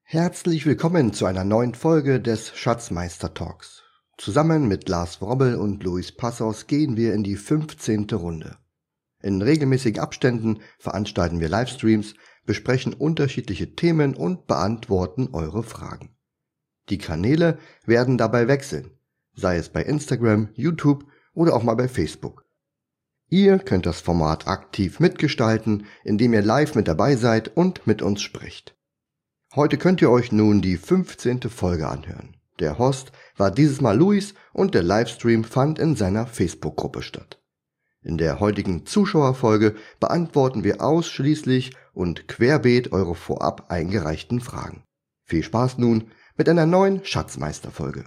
Herzlich willkommen zu einer neuen Folge des Schatzmeister Talks. Zusammen mit Lars Wrobbel und Luis Passos gehen wir in die 15. Runde. In regelmäßigen Abständen veranstalten wir Livestreams, besprechen unterschiedliche Themen und beantworten eure Fragen. Die Kanäle werden dabei wechseln, sei es bei Instagram, YouTube oder auch mal bei Facebook. Ihr könnt das Format aktiv mitgestalten, indem ihr live mit dabei seid und mit uns sprecht. Heute könnt ihr euch nun die 15. Folge anhören. Der Host war dieses Mal Luis und der Livestream fand in seiner Facebook-Gruppe statt. In der heutigen Zuschauerfolge beantworten wir ausschließlich und querbeet eure vorab eingereichten Fragen. Viel Spaß nun mit einer neuen Schatzmeister-Folge.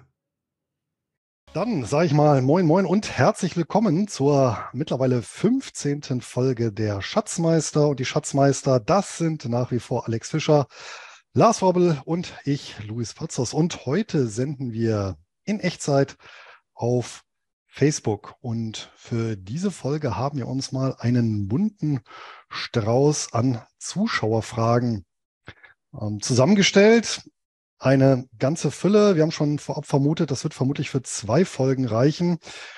Dann sage ich mal moin moin und herzlich willkommen zur mittlerweile 15. Folge der Schatzmeister. Und die Schatzmeister, das sind nach wie vor Alex Fischer, Lars Wrobbel und ich, Luis Passos. Und heute senden wir in Echtzeit auf Facebook. Und für diese Folge haben wir uns mal einen bunten Strauß an Zuschauerfragen zusammengestellt. Eine ganze Fülle. Wir haben schon vorab vermutet, das wird vermutlich für 2 Folgen reichen.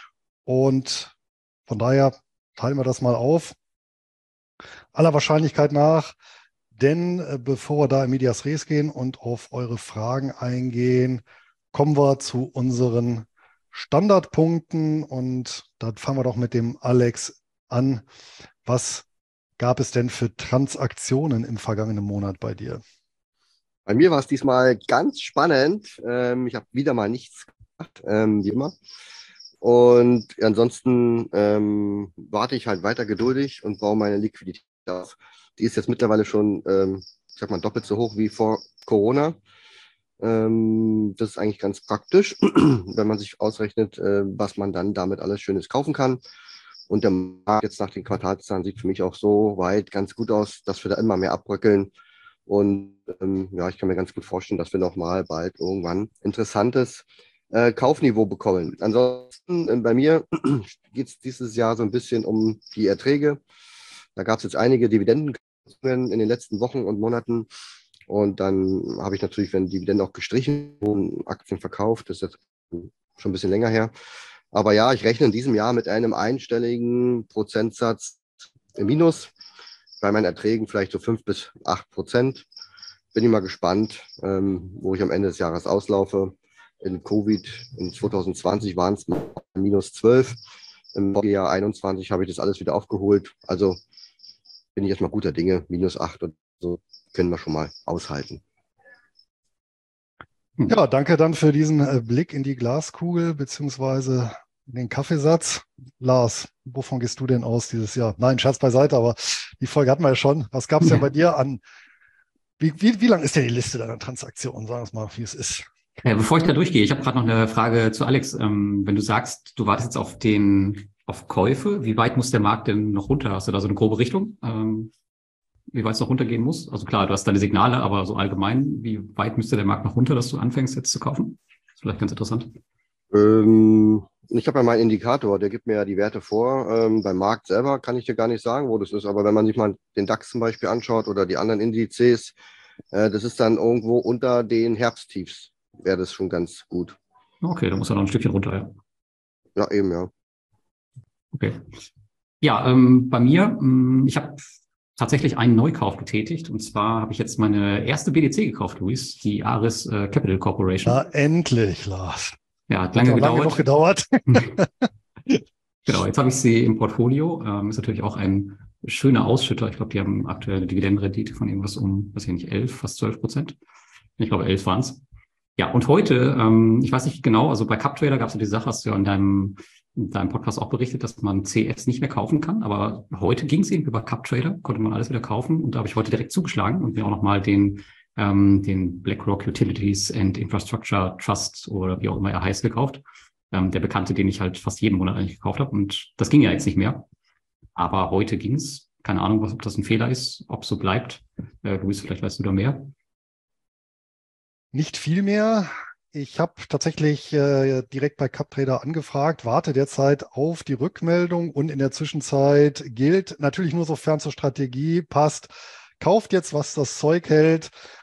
Und von daher teilen wir das mal auf. Aller Wahrscheinlichkeit nach. Denn bevor wir da in Medias Res gehen und auf eure Fragen eingehen, kommen wir zu unseren Standardpunkten. Und da fangen wir doch mit dem Alex an. Was gab es denn für Transaktionen im vergangenen Monat bei dir? Bei mir war es diesmal ganz spannend. Ich habe wieder mal nichts gemacht, wie immer. Und ansonsten warte ich halt weiter geduldig und baue meine Liquidität auf. Die ist jetzt mittlerweile schon, ich sag mal, doppelt so hoch wie vor Corona. Das ist eigentlich ganz praktisch, wenn man sich ausrechnet, was man dann damit alles Schönes kaufen kann. Und der Markt jetzt nach den Quartalszahlen sieht für mich auch so weit ganz gut aus, dass wir da immer mehr abbröckeln. Und ja, ich kann mir ganz gut vorstellen, dass wir nochmal bald irgendwann interessantes Kaufniveau bekommen. Ansonsten bei mir geht es dieses Jahr so ein bisschen um die Erträge. Da gab es jetzt einige Dividenden in den letzten Wochen und Monaten. Und dann habe ich natürlich, wenn Dividenden auch gestrichen wurden, Aktien verkauft. Das ist jetzt schon ein bisschen länger her. Aber ja, ich rechne in diesem Jahr mit einem einstelligen Prozentsatz im Minus. Bei meinen Erträgen vielleicht so 5-8%. Bin ich mal gespannt, wo ich am Ende des Jahres auslaufe. In Covid in 2020 waren es minus 12. Im Jahr 21 habe ich das alles wieder aufgeholt. Also bin ich erstmal guter Dinge. Minus 8 und so können wir schon mal aushalten. Ja, danke dann für diesen Blick in die Glaskugel beziehungsweise den Kaffeesatz. Lars, wovon gehst du denn aus dieses Jahr? Nein, Scherz beiseite, aber die Folge hatten wir ja schon. Was gab es denn bei dir an? Wie lang ist denn die Liste deiner Transaktionen? Sagen wir es mal, wie es ist. Bevor ich da durchgehe, ich habe gerade noch eine Frage zu Alex. Wenn du sagst, du wartest jetzt auf Käufe, wie weit muss der Markt denn noch runter? Hast du da so eine grobe Richtung, wie weit es noch runtergehen muss? Also klar, du hast deine Signale, aber so allgemein, wie weit müsste der Markt noch runter, dass du anfängst jetzt zu kaufen? Das ist vielleicht ganz interessant. Ich habe ja meinen Indikator, der gibt mir ja die Werte vor. Beim Markt selber kann ich dir gar nicht sagen, wo das ist. Aber wenn man sich mal den DAX zum Beispiel anschaut oder die anderen Indizes, das ist dann irgendwo unter den Herbsttiefs. Wäre das schon ganz gut. Okay, da muss er noch ein Stückchen runter, ja. Ja, eben, ja. Okay. Ja, bei mir, ich habe tatsächlich einen Neukauf getätigt. Und zwar habe ich jetzt meine erste BDC gekauft, Luis, die Ares Capital Corporation. Ja, endlich, Lars. Ja, hat lange noch gedauert. Genau, jetzt habe ich sie im Portfolio. Ist natürlich auch ein schöner Ausschütter. Ich glaube, die haben aktuell eine Dividendenrendite von irgendwas weiß ich nicht, 11, fast 12%. Ich glaube, 11 waren es. Ja, und heute, ich weiß nicht genau, also bei CapTrader gab es ja die Sache, hast du ja in deinem Podcast auch berichtet, dass man CS nicht mehr kaufen kann. Aber heute ging es eben über CapTrader, konnte man alles wieder kaufen. Und da habe ich heute direkt zugeschlagen und mir auch nochmal den BlackRock Utilities and Infrastructure Trust oder wie auch immer er heißt, gekauft. Der Bekannte, den ich halt fast jeden Monat eigentlich gekauft habe. Und das ging ja jetzt nicht mehr. Aber heute ging's. Keine Ahnung, ob das ein Fehler ist, ob es so bleibt. Luis, vielleicht weißt du da mehr. Nicht viel mehr. Ich habe tatsächlich direkt bei CapTrader angefragt, warte derzeit auf die Rückmeldung und in der Zwischenzeit gilt natürlich nur, sofern zur Strategie passt, kauft jetzt, was das Zeug hält.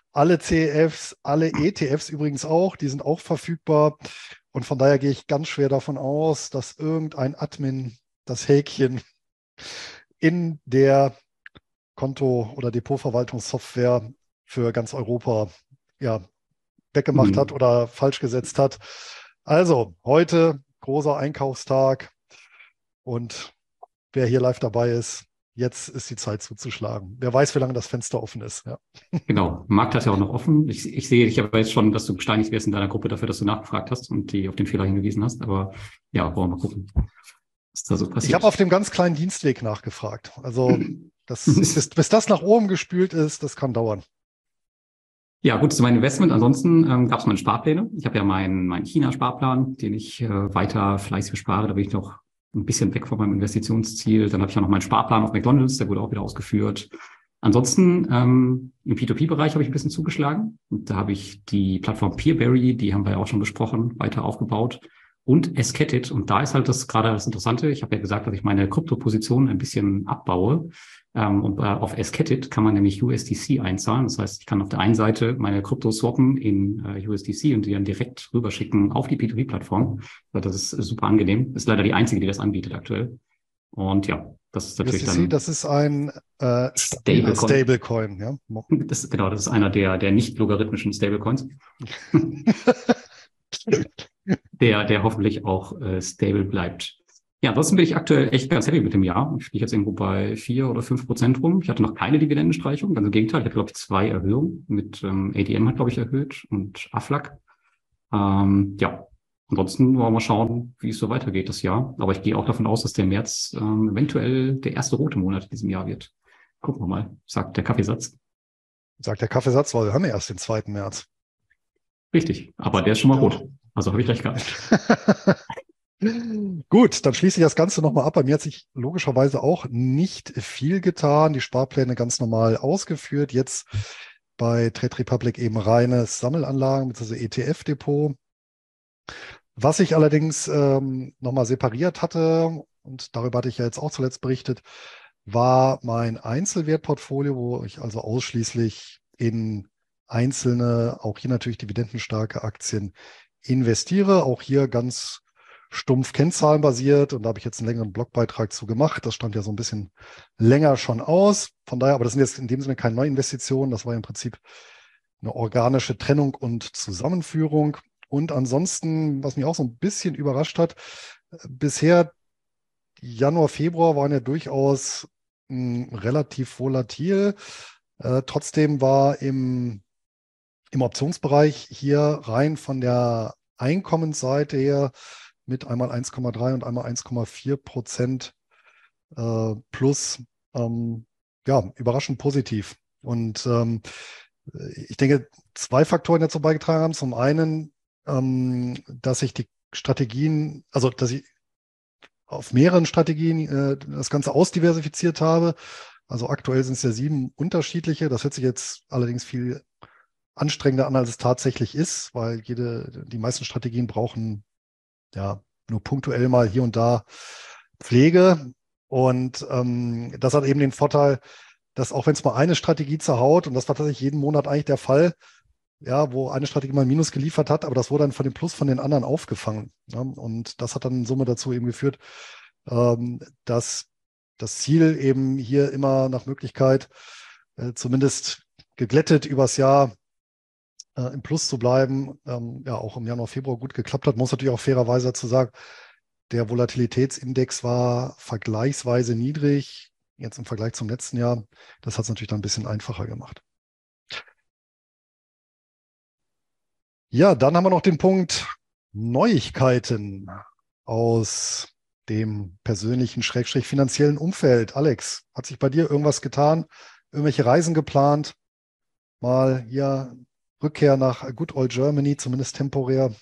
alle CEFs, alle ETFs übrigens auch, die sind auch verfügbar. Und von daher gehe ich ganz schwer davon aus, dass irgendein Admin das Häkchen in der Konto- oder Depotverwaltungssoftware für ganz Europa ja, weggemacht hat oder falsch gesetzt hat. Also heute großer Einkaufstag und wer hier live dabei ist, jetzt ist die Zeit zuzuschlagen. Wer weiß, wie lange das Fenster offen ist. Ja. Genau, Markt hat ja auch noch offen. Ich sehe dich aber jetzt schon, dass du gesteinigt wirst in deiner Gruppe dafür, dass du nachgefragt hast und die auf den Fehler hingewiesen hast. Aber ja, wollen wir mal gucken, was da so Ich passiert. habe auf dem ganz kleinen Dienstweg nachgefragt. Also bis das nach oben gespült ist, das kann dauern. Ja, gut, zu meinem Investment. Ansonsten gab es meine Sparpläne. Ich habe ja meinen China-Sparplan, den ich weiter fleißig bespare. Da bin ich noch ein bisschen weg von meinem Investitionsziel. Dann habe ich auch noch meinen Sparplan auf McDonald's, der wurde auch wieder ausgeführt. Ansonsten im P2P-Bereich habe ich ein bisschen zugeschlagen. Und da habe ich die Plattform Peerberry, die haben wir ja auch schon besprochen, weiter aufgebaut. Und Esketit. Und da ist halt das gerade das Interessante. Ich habe ja gesagt, dass ich meine Kryptoposition ein bisschen abbaue. Und auf Esketit kann man nämlich USDC einzahlen. Das heißt, ich kann auf der einen Seite meine Krypto swappen in USDC und die dann direkt rüberschicken auf die P2P-Plattform. Das ist super angenehm. Ist leider die einzige, die das anbietet aktuell. Und ja, das ist natürlich USDC, dann das ist ein stabiler Stablecoin. Ja? Das ist einer der nicht logarithmischen Stablecoins. der hoffentlich auch stable bleibt. Ja, ansonsten bin ich aktuell echt ganz happy mit dem Jahr. Ich liege jetzt irgendwo bei 4 oder 5% rum. Ich hatte noch keine Dividendenstreichung, ganz im Gegenteil. Ich hatte, glaube ich, 2 Erhöhungen. Mit ADM hat, glaube ich, erhöht und Aflac. Ja, ansonsten wollen wir mal schauen, wie es so weitergeht das Jahr. Aber ich gehe auch davon aus, dass der März eventuell der erste rote Monat in diesem Jahr wird. Gucken wir mal, sagt der Kaffeesatz. Sagt der Kaffeesatz, weil wir haben ja erst den 2. März. Richtig, aber der ist schon mal rot. Also habe ich recht gehabt. Gut, dann schließe ich das Ganze nochmal ab. Bei mir hat sich logischerweise auch nicht viel getan. Die Sparpläne ganz normal ausgeführt. Jetzt bei Trade Republic eben reines Sammelanlagen bzw. ETF-Depot. Was ich allerdings nochmal separiert hatte, und darüber hatte ich ja jetzt auch zuletzt berichtet, war mein Einzelwertportfolio, wo ich also ausschließlich in einzelne, auch hier natürlich dividendenstarke Aktien investiere. Auch hier ganz stumpf kennzahlenbasiert. Und da habe ich jetzt einen längeren Blogbeitrag zu gemacht. Das stand ja so ein bisschen länger schon aus. Von daher, aber das sind jetzt in dem Sinne keine Neuinvestitionen. Das war im Prinzip eine organische Trennung und Zusammenführung. Und ansonsten, was mich auch so ein bisschen überrascht hat, bisher Januar, Februar waren ja durchaus relativ volatil. Trotzdem war im Optionsbereich hier rein von der Einkommensseite her mit einmal 1,3 und einmal 1,4% plus ja, überraschend positiv. Und ich denke, 2 Faktoren dazu beigetragen haben. Zum einen, dass ich die Strategien, also dass ich auf mehreren Strategien das Ganze ausdiversifiziert habe. Also aktuell sind es ja 7 unterschiedliche. Das hört sich jetzt allerdings viel anstrengender an, als es tatsächlich ist, weil die meisten Strategien brauchen ja nur punktuell mal hier und da Pflege. Und das hat eben den Vorteil, dass auch wenn es mal eine Strategie zerhaut, und das war tatsächlich jeden Monat eigentlich der Fall, ja, wo eine Strategie mal ein Minus geliefert hat, aber das wurde dann von dem Plus von den anderen aufgefangen. Ja, und das hat dann in Summe dazu eben geführt, dass das Ziel eben hier immer nach Möglichkeit zumindest geglättet übers Jahr im Plus zu bleiben, ja auch im Januar, Februar gut geklappt hat. Muss natürlich auch fairerweise dazu sagen, der Volatilitätsindex war vergleichsweise niedrig, jetzt im Vergleich zum letzten Jahr. Das hat es natürlich dann ein bisschen einfacher gemacht. Ja, dann haben wir noch den Punkt Neuigkeiten aus dem persönlichen, finanziellen Umfeld. Alex, hat sich bei dir irgendwas getan? Irgendwelche Reisen geplant? Mal hier Rückkehr nach Good Old Germany, zumindest temporär?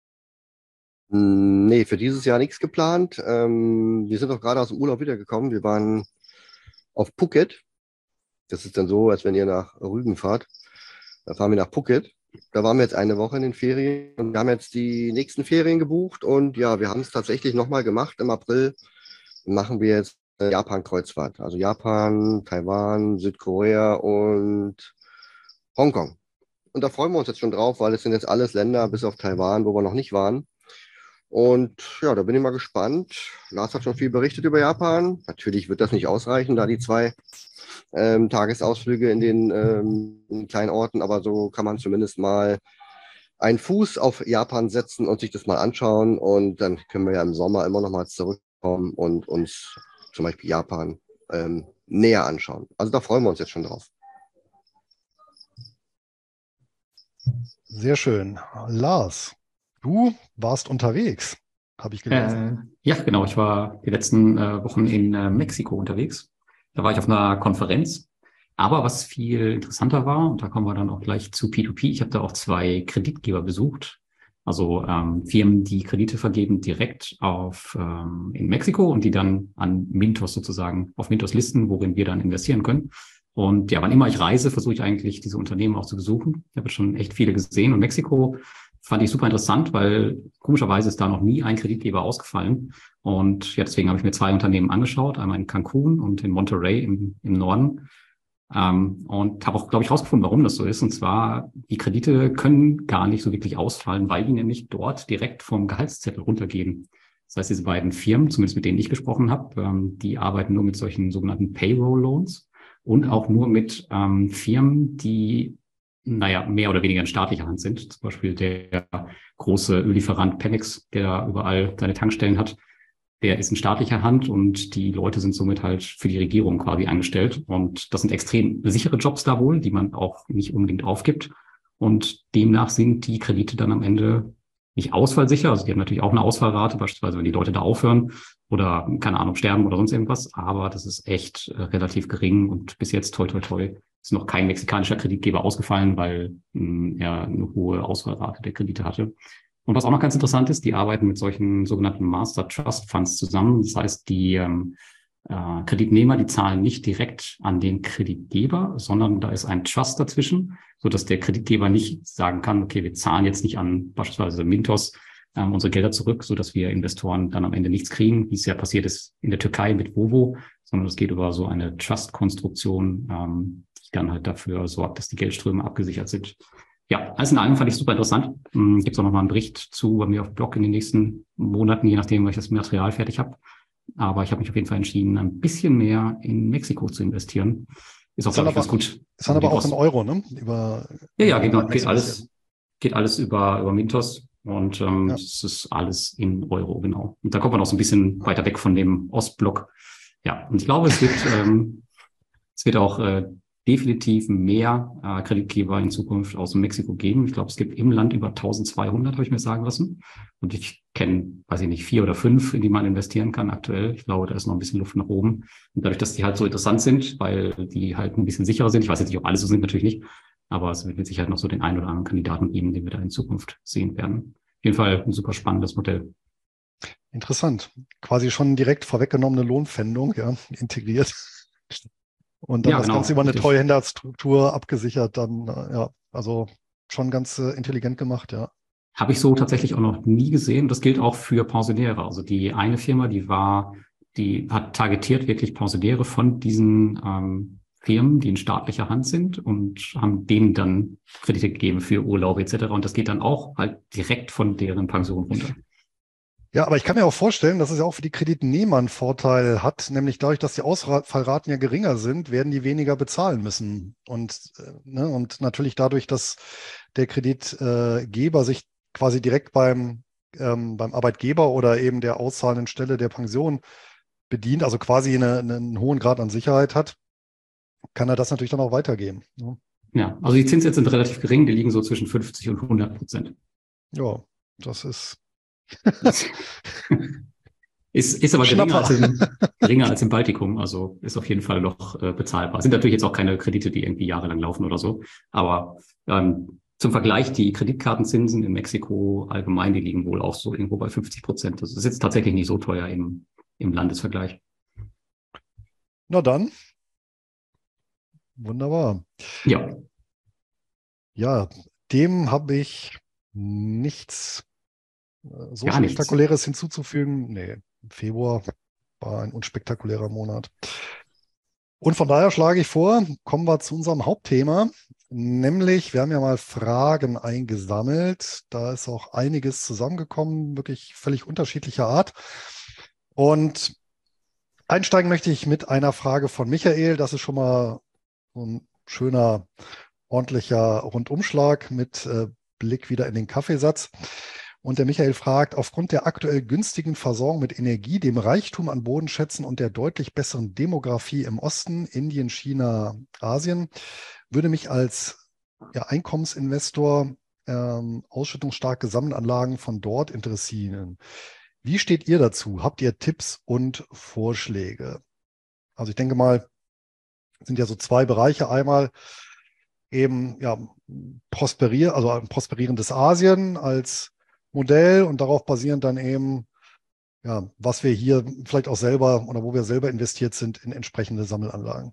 Nee, für dieses Jahr nichts geplant. Wir sind doch gerade aus dem Urlaub wiedergekommen. Wir waren auf Phuket. Das ist dann so, als wenn ihr nach Rügen fahrt. Da fahren wir nach Phuket. Da waren wir jetzt eine Woche in den Ferien und wir haben jetzt die nächsten Ferien gebucht. Und ja, wir haben es tatsächlich nochmal gemacht. Im April machen wir jetzt Japan-Kreuzfahrt. Also Japan, Taiwan, Südkorea und Hongkong. und da freuen wir uns jetzt schon drauf, weil es sind jetzt alles Länder bis auf Taiwan, wo wir noch nicht waren. Und ja, da bin ich mal gespannt. Lars hat schon viel berichtet über Japan. Natürlich wird das nicht ausreichen, da die 2 Tagesausflüge in den in kleinen Orten, aber so kann man zumindest mal einen Fuß auf Japan setzen und sich das mal anschauen. Und dann können wir ja im Sommer immer noch mal zurückkommen und uns zum Beispiel Japan näher anschauen. Also da freuen wir uns jetzt schon drauf. Sehr schön. Lars, du warst unterwegs, habe ich gelesen. Ja, genau. Ich war die letzten Wochen in Mexiko unterwegs. Da war ich auf einer Konferenz. Aber was viel interessanter war, und da kommen wir dann auch gleich zu P2P, ich habe da auch 2 Kreditgeber besucht. Also Firmen, die Kredite vergeben direkt in Mexiko und die dann an Mintos sozusagen auf Mintos listen, worin wir dann investieren können. Und ja, wann immer ich reise, versuche ich eigentlich diese Unternehmen auch zu besuchen. Ich habe schon echt viele gesehen. Und Mexiko fand ich super interessant, weil komischerweise ist da noch nie ein Kreditgeber ausgefallen. Und ja, deswegen habe ich mir 2 Unternehmen angeschaut, einmal in Cancun und in Monterrey im Norden. Und habe auch, glaube ich, rausgefunden, warum das so ist. Und zwar, die Kredite können gar nicht so wirklich ausfallen, weil die nämlich dort direkt vom Gehaltszettel runtergehen. Das heißt, diese beiden Firmen, zumindest mit denen ich gesprochen habe, die arbeiten nur mit solchen sogenannten Payroll-Loans und auch nur mit Firmen, die, naja, mehr oder weniger in staatlicher Hand sind. Zum Beispiel der große Öllieferant Pemex, der überall seine Tankstellen hat, der ist in staatlicher Hand und die Leute sind somit halt für die Regierung quasi eingestellt. Und das sind extrem sichere Jobs da wohl, die man auch nicht unbedingt aufgibt. Und demnach sind die Kredite dann am Ende nicht ausfallsicher. Also die haben natürlich auch eine Ausfallrate, beispielsweise wenn die Leute da aufhören oder, keine Ahnung, sterben oder sonst irgendwas. Aber das ist echt relativ gering und bis jetzt, toi, toi, toi, ist noch kein mexikanischer Kreditgeber ausgefallen, weil er eine hohe Ausfallrate der Kredite hatte. Und was auch noch ganz interessant ist, die arbeiten mit solchen sogenannten Master Trust Funds zusammen. Das heißt, die Kreditnehmer, die zahlen nicht direkt an den Kreditgeber, sondern da ist ein Trust dazwischen, so dass der Kreditgeber nicht sagen kann, okay, wir zahlen jetzt nicht an beispielsweise Mintos unsere Gelder zurück, so dass wir Investoren dann am Ende nichts kriegen, wie es ja passiert ist in der Türkei mit Vovo, sondern es geht über so eine Trust-Konstruktion, die dann halt dafür sorgt, dass die Geldströme abgesichert sind. Ja, alles in allem fand ich super interessant. Gibt es auch nochmal einen Bericht zu bei mir auf dem Blog in den nächsten Monaten, je nachdem, wann ich das Material fertig habe. Aber ich habe mich auf jeden Fall entschieden, ein bisschen mehr in Mexiko zu investieren. Ist auch, glaube ich, ganz gut. Ist dann aber auch in Euro, ne? Ja, genau. Geht alles über Mintos und es ist alles in Euro, genau. Und da kommt man auch so ein bisschen weiter weg von dem Ostblock. Ja, und ich glaube, es wird auch definitiv mehr Kreditgeber in Zukunft aus Mexiko geben. Ich glaube, es gibt im Land über 1200, habe ich mir sagen lassen. Und ich kenne, weiß ich nicht, 4 oder 5, in die man investieren kann aktuell. Ich glaube, da ist noch ein bisschen Luft nach oben. Und dadurch, dass die halt so interessant sind, weil die halt ein bisschen sicherer sind, ich weiß jetzt nicht, ob alle so sind, natürlich nicht, aber es wird mit Sicherheit noch so den einen oder anderen Kandidaten geben, den wir da in Zukunft sehen werden. Auf jeden Fall ein super spannendes Modell. Interessant. Quasi schon direkt vorweggenommene Lohnpfändung, ja, integriert. Und dann das Ganze über eine Treuhänderstruktur abgesichert, dann, ja, also schon ganz intelligent gemacht, ja. Habe ich so tatsächlich auch noch nie gesehen. Das gilt auch für Pensionäre. Also die eine Firma, die hat targetiert wirklich Pensionäre von diesen Firmen, die in staatlicher Hand sind und haben denen dann Kredite gegeben für Urlaub etc. Und das geht dann auch halt direkt von deren Pension runter. Ja, aber ich kann mir auch vorstellen, dass es ja auch für die Kreditnehmer einen Vorteil hat, nämlich dadurch, dass die Ausfallraten ja geringer sind, werden die weniger bezahlen müssen. Und natürlich dadurch, dass der Kreditgeber sich quasi direkt beim Arbeitgeber oder eben der auszahlenden Stelle der Pension bedient, also quasi einen hohen Grad an Sicherheit hat, kann er das natürlich dann auch weitergeben. Ne? Ja, also die Zinssätze sind relativ gering, die liegen so zwischen 50 und 100%. Ja, das ist ist aber geringer als im Baltikum, also ist auf jeden Fall noch bezahlbar. Sind natürlich jetzt auch keine Kredite, die irgendwie jahrelang laufen oder so, aber zum Vergleich, die Kreditkartenzinsen in Mexiko allgemein, die liegen wohl auch so irgendwo bei 50%. Das ist jetzt tatsächlich nicht so teuer im Landesvergleich. Na dann. Wunderbar. Ja. Ja, dem habe ich nichts so Gar Spektakuläres hinzuzufügen. Nee, Februar war ein unspektakulärer Monat. Und von daher schlage ich vor, kommen wir zu unserem Hauptthema. Nämlich, wir haben ja mal Fragen eingesammelt. Da ist auch einiges zusammengekommen, wirklich völlig unterschiedlicher Art. Und einsteigen möchte ich mit einer Frage von Michael. Das ist schon mal so ein schöner, ordentlicher Rundumschlag mit Blick wieder in den Kaffeesatz. Und der Michael fragt, aufgrund der aktuell günstigen Versorgung mit Energie, dem Reichtum an Bodenschätzen und der deutlich besseren Demografie im Osten, Indien, China, Asien, würde mich als Einkommensinvestor ausschüttungsstarke Sammelanlagen von dort interessieren. Wie steht ihr dazu? Habt ihr Tipps und Vorschläge? Also ich denke mal, es sind ja so zwei Bereiche. Einmal eben ein prosperierendes Asien als Modell und darauf basierend dann eben, was wir hier vielleicht auch selber oder wo wir selber investiert sind in entsprechende Sammelanlagen.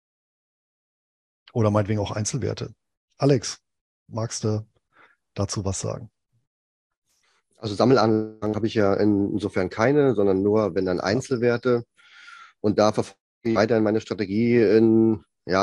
Oder meinetwegen auch Einzelwerte. Alex, magst du dazu was sagen? Also Sammelanlagen habe ich ja insofern keine, sondern nur, wenn dann Einzelwerte. Und da verfolge ich weiterhin meine Strategie in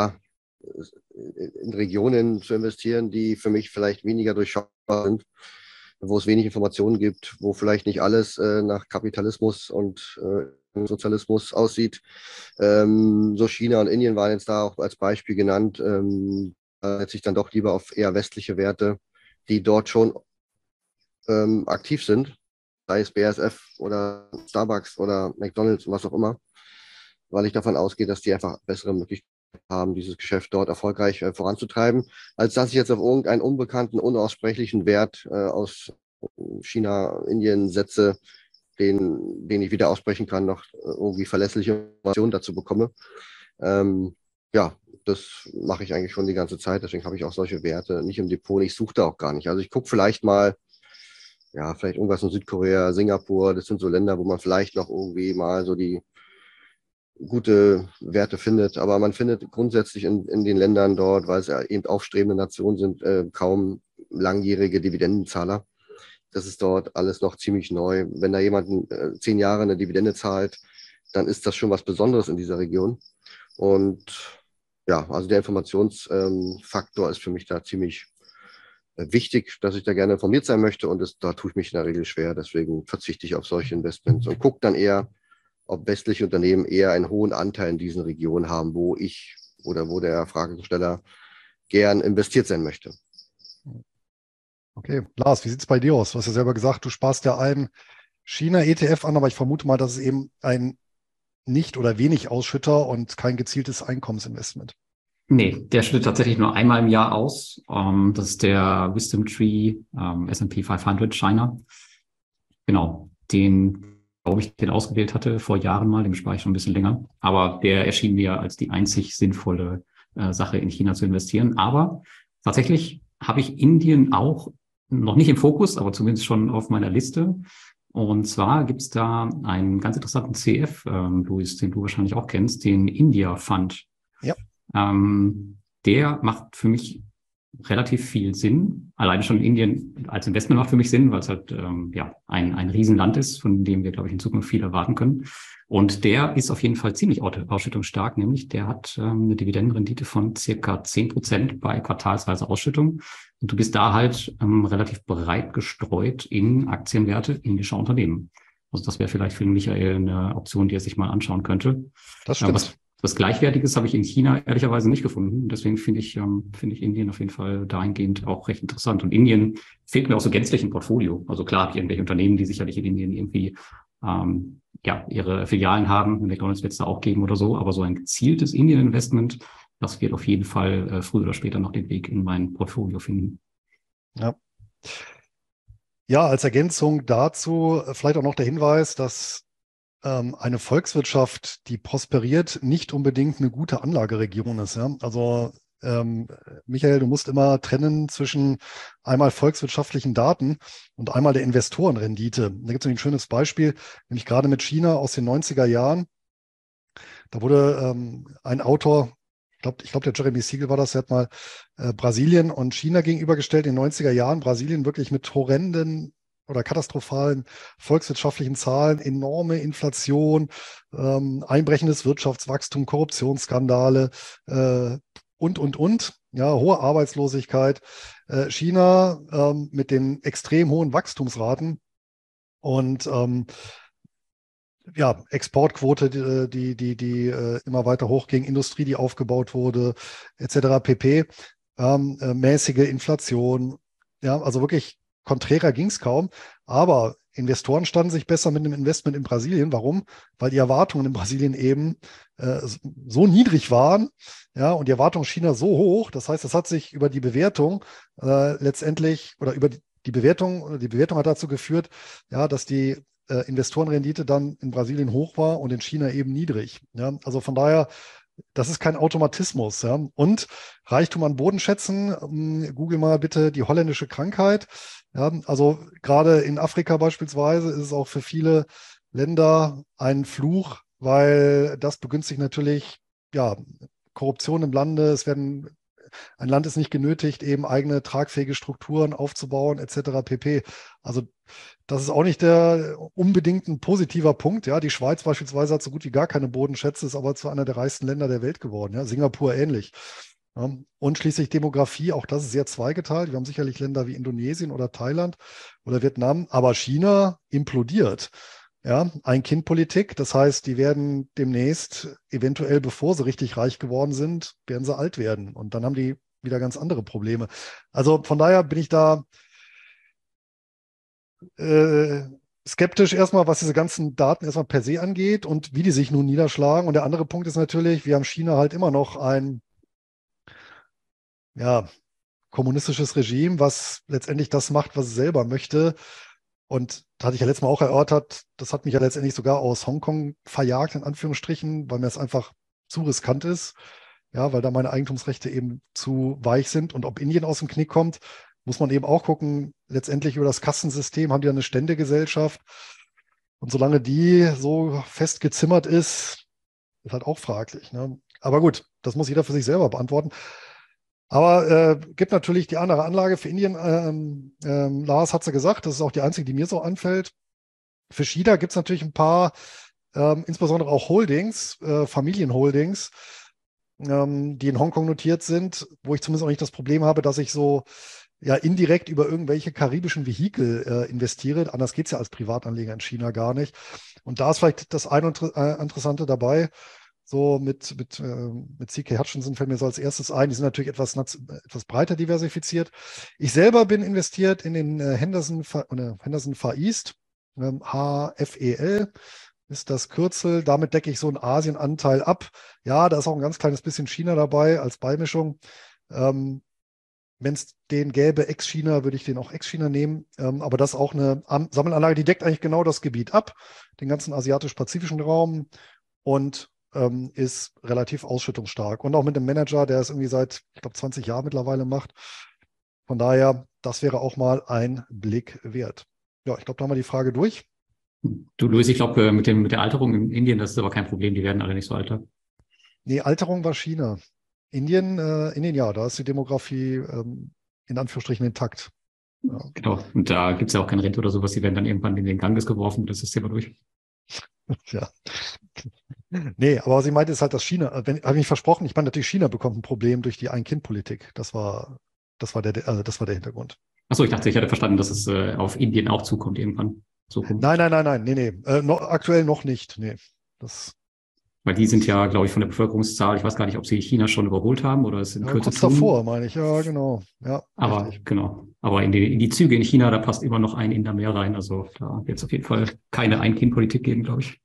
Regionen zu investieren, die für mich vielleicht weniger durchschaubar sind, wo es wenig Informationen gibt, wo vielleicht nicht alles nach Kapitalismus und Sozialismus aussieht. So China und Indien waren jetzt da auch als Beispiel genannt. Da setze ich dann doch lieber auf eher westliche Werte, die dort schon aktiv sind, sei es BASF oder Starbucks oder McDonald's und was auch immer, weil ich davon ausgehe, dass die einfach bessere Möglichkeiten haben, dieses Geschäft dort erfolgreich voranzutreiben, als dass ich jetzt auf irgendeinen unbekannten, unaussprechlichen Wert aus China, Indien setze, den ich wieder aussprechen kann, noch irgendwie verlässliche Informationen dazu bekomme. Das mache ich eigentlich schon die ganze Zeit, deswegen habe ich auch solche Werte nicht im Depot. Ich suche da auch gar nicht. Also ich gucke vielleicht mal, vielleicht irgendwas in Südkorea, Singapur, das sind so Länder, wo man vielleicht noch irgendwie mal so die gute Werte findet, aber man findet grundsätzlich in den Ländern dort, weil es ja eben aufstrebende Nationen sind, kaum langjährige Dividendenzahler. Das ist dort alles noch ziemlich neu. Wenn da jemand 10 Jahre eine Dividende zahlt, dann ist das schon was Besonderes in dieser Region. Und also der Informationsfaktor ist für mich da ziemlich wichtig, dass ich da gerne informiert sein möchte und da tue ich mich in der Regel schwer. Deswegen verzichte ich auf solche Investments und gucke dann eher, ob westliche Unternehmen eher einen hohen Anteil in diesen Regionen haben, wo ich oder wo der Fragesteller gern investiert sein möchte. Okay, Lars, wie sieht es bei dir aus? Du hast ja selber gesagt, du sparst ja einen China-ETF an, aber ich vermute mal, dass es eben ein nicht oder wenig Ausschütter und kein gezieltes Einkommensinvestment. Nee, der schüttet tatsächlich nur einmal im Jahr aus. Das ist der Wisdom Tree S&P 500 China. Genau, den ausgewählt hatte vor Jahren mal, den spare ich schon ein bisschen länger. Aber der erschien mir als die einzig sinnvolle Sache in China zu investieren. Aber tatsächlich habe ich Indien auch noch nicht im Fokus, aber zumindest schon auf meiner Liste. Und zwar gibt es da einen ganz interessanten CF, Luis, den du wahrscheinlich auch kennst, den India Fund. Ja. Der macht für mich relativ viel Sinn. Alleine schon Indien als Investment macht für mich Sinn, weil es halt ein Riesenland ist, von dem wir, glaube ich, in Zukunft viel erwarten können. Und der ist auf jeden Fall ziemlich ausschüttungsstark, nämlich der hat eine Dividendenrendite von circa 10% bei quartalsweise Ausschüttung. Und du bist da halt relativ breit gestreut in Aktienwerte indischer Unternehmen. Also das wäre vielleicht für Michael eine Option, die er sich mal anschauen könnte. Das stimmt. Was Gleichwertiges habe ich in China ehrlicherweise nicht gefunden. Deswegen finde ich Indien auf jeden Fall dahingehend auch recht interessant. Und Indien fehlt mir auch so gänzlich im Portfolio. Also klar habe ich irgendwelche Unternehmen, die sicherlich in Indien irgendwie ihre Filialen haben. McDonald's wird es da auch geben oder so. Aber so ein gezieltes Indien-Investment, das wird auf jeden Fall früher oder später noch den Weg in mein Portfolio finden. Ja. Ja, als Ergänzung dazu vielleicht auch noch der Hinweis, dass eine Volkswirtschaft, die prosperiert, nicht unbedingt eine gute Anlageregion ist. Ja? Also Michael, du musst immer trennen zwischen einmal volkswirtschaftlichen Daten und einmal der Investorenrendite. Da gibt es ein schönes Beispiel, nämlich gerade mit China aus den 90er Jahren. Da wurde ein Autor, ich glaube, der Jeremy Siegel war das, der hat mal Brasilien und China gegenübergestellt in den 90er Jahren. Brasilien wirklich mit horrenden oder katastrophalen volkswirtschaftlichen Zahlen, enorme Inflation, einbrechendes Wirtschaftswachstum, Korruptionsskandale und. ja, hohe Arbeitslosigkeit, China mit den extrem hohen Wachstumsraten und ja, Exportquote, die immer weiter hochging, Industrie, die aufgebaut wurde, etc. pp. Mäßige Inflation. Ja, also wirklich konträrer ging es kaum. Aber Investoren standen sich besser mit einem Investment in Brasilien. Warum? Weil die Erwartungen in Brasilien eben so niedrig waren, ja, und die Erwartungen China so hoch. Das heißt, das hat sich über die Bewertung letztendlich oder über die Bewertung hat dazu geführt, ja, dass die Investorenrendite dann in Brasilien hoch war und in China eben niedrig. Ja, also von daher, das ist kein Automatismus. Ja. Und Reichtum an Bodenschätzen, google mal bitte die holländische Krankheit. Ja, also gerade in Afrika beispielsweise ist es auch für viele Länder ein Fluch, weil das begünstigt natürlich ja, Korruption im Lande. Ein Land ist nicht genötigt, eben eigene tragfähige Strukturen aufzubauen, etc. pp. Also das ist auch nicht der unbedingt ein positiver Punkt. Ja, die Schweiz beispielsweise hat so gut wie gar keine Bodenschätze, ist aber zu einer der reichsten Länder der Welt geworden. Ja, Singapur ähnlich. Ja, und schließlich Demografie, auch das ist sehr zweigeteilt. Wir haben sicherlich Länder wie Indonesien oder Thailand oder Vietnam, aber China implodiert. Ja, Ein-Kind-Politik, das heißt, die werden demnächst, eventuell bevor sie richtig reich geworden sind, werden sie alt werden. Und dann haben die wieder ganz andere Probleme. Also von daher bin ich da skeptisch erstmal, was diese ganzen Daten erstmal per se angeht und wie die sich nun niederschlagen. Und der andere Punkt ist natürlich, wir haben China halt immer noch ein ja, kommunistisches Regime, was letztendlich das macht, was es selber möchte. Und da hatte ich ja letztes Mal auch erörtert, das hat mich ja letztendlich sogar aus Hongkong verjagt, in Anführungsstrichen, weil mir das einfach zu riskant ist. Ja, weil da meine Eigentumsrechte eben zu weich sind. Und ob Indien aus dem Knick kommt, muss man eben auch gucken. Letztendlich über das Kastensystem haben die ja eine Ständegesellschaft. Und solange die so fest gezimmert ist halt auch fraglich. Ne? Aber gut, das muss jeder für sich selber beantworten. Aber gibt natürlich die andere Anlage für Indien. Lars hat es ja gesagt, das ist auch die einzige, die mir so anfällt. Für China gibt es natürlich ein paar, insbesondere auch Holdings, Familienholdings, die in Hongkong notiert sind, wo ich zumindest auch nicht das Problem habe, dass ich so ja indirekt über irgendwelche karibischen Vehikel investiere. Anders geht es ja als Privatanleger in China gar nicht. Und da ist vielleicht das eine Interessante dabei. So mit CK Hutchinson fällt mir so als erstes ein. Die sind natürlich etwas breiter diversifiziert. Ich selber bin investiert in den Henderson Far East, HFEL ist das Kürzel. Damit decke ich so einen Asienanteil ab. Ja, da ist auch ein ganz kleines bisschen China dabei als Beimischung. Wenn es den gäbe, Ex-China, würde ich den auch Ex-China nehmen. Aber das ist auch eine Sammelanlage, die deckt eigentlich genau das Gebiet ab, den ganzen asiatisch-pazifischen Raum und ist relativ ausschüttungsstark. Und auch mit einem Manager, der es irgendwie seit, ich glaube, 20 Jahren mittlerweile macht. Von daher, das wäre auch mal ein Blick wert. Ja, ich glaube, da haben wir die Frage durch. Du, Luis, ich glaube, mit der Alterung in Indien, das ist aber kein Problem. Die werden alle nicht so alt. Nee, Alterung war China. Indien, ja, da ist die Demografie in Anführungsstrichen intakt. Ja. Genau. Und da gibt es ja auch keine Rente oder sowas. Die werden dann irgendwann in den Ganges geworfen. Das ist Thema durch. Ja. Nee, aber was ich meinte, ist halt, dass China, habe ich mich versprochen, ich meine natürlich, China bekommt ein Problem durch die Ein-Kind-Politik. Das war der Hintergrund. Achso, ich dachte, ich hatte verstanden, dass es auf Indien auch zukommt irgendwann. Nein, nee. Aktuell noch nicht. Nee. Weil die sind ja, glaube ich, von der Bevölkerungszahl, ich weiß gar nicht, ob sie China schon überholt haben oder es in Kürze kurz davor, meine ich. Ja, genau. Ja, aber richtig. genau. Aber in die Züge in China, da passt immer noch ein Inder mehr rein. Also da wird es auf jeden Fall keine Ein-Kind-Politik geben, glaube ich.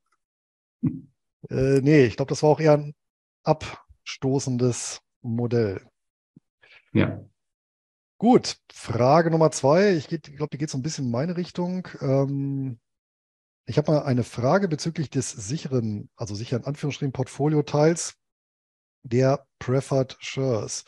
Nee, ich glaube, das war auch eher ein abstoßendes Modell. Ja. Gut, Frage Nummer 2. Ich glaube, die geht so ein bisschen in meine Richtung. Ich habe mal eine Frage bezüglich des sicheren Anführungsstrichen Portfolio-Teils der Preferred Shares.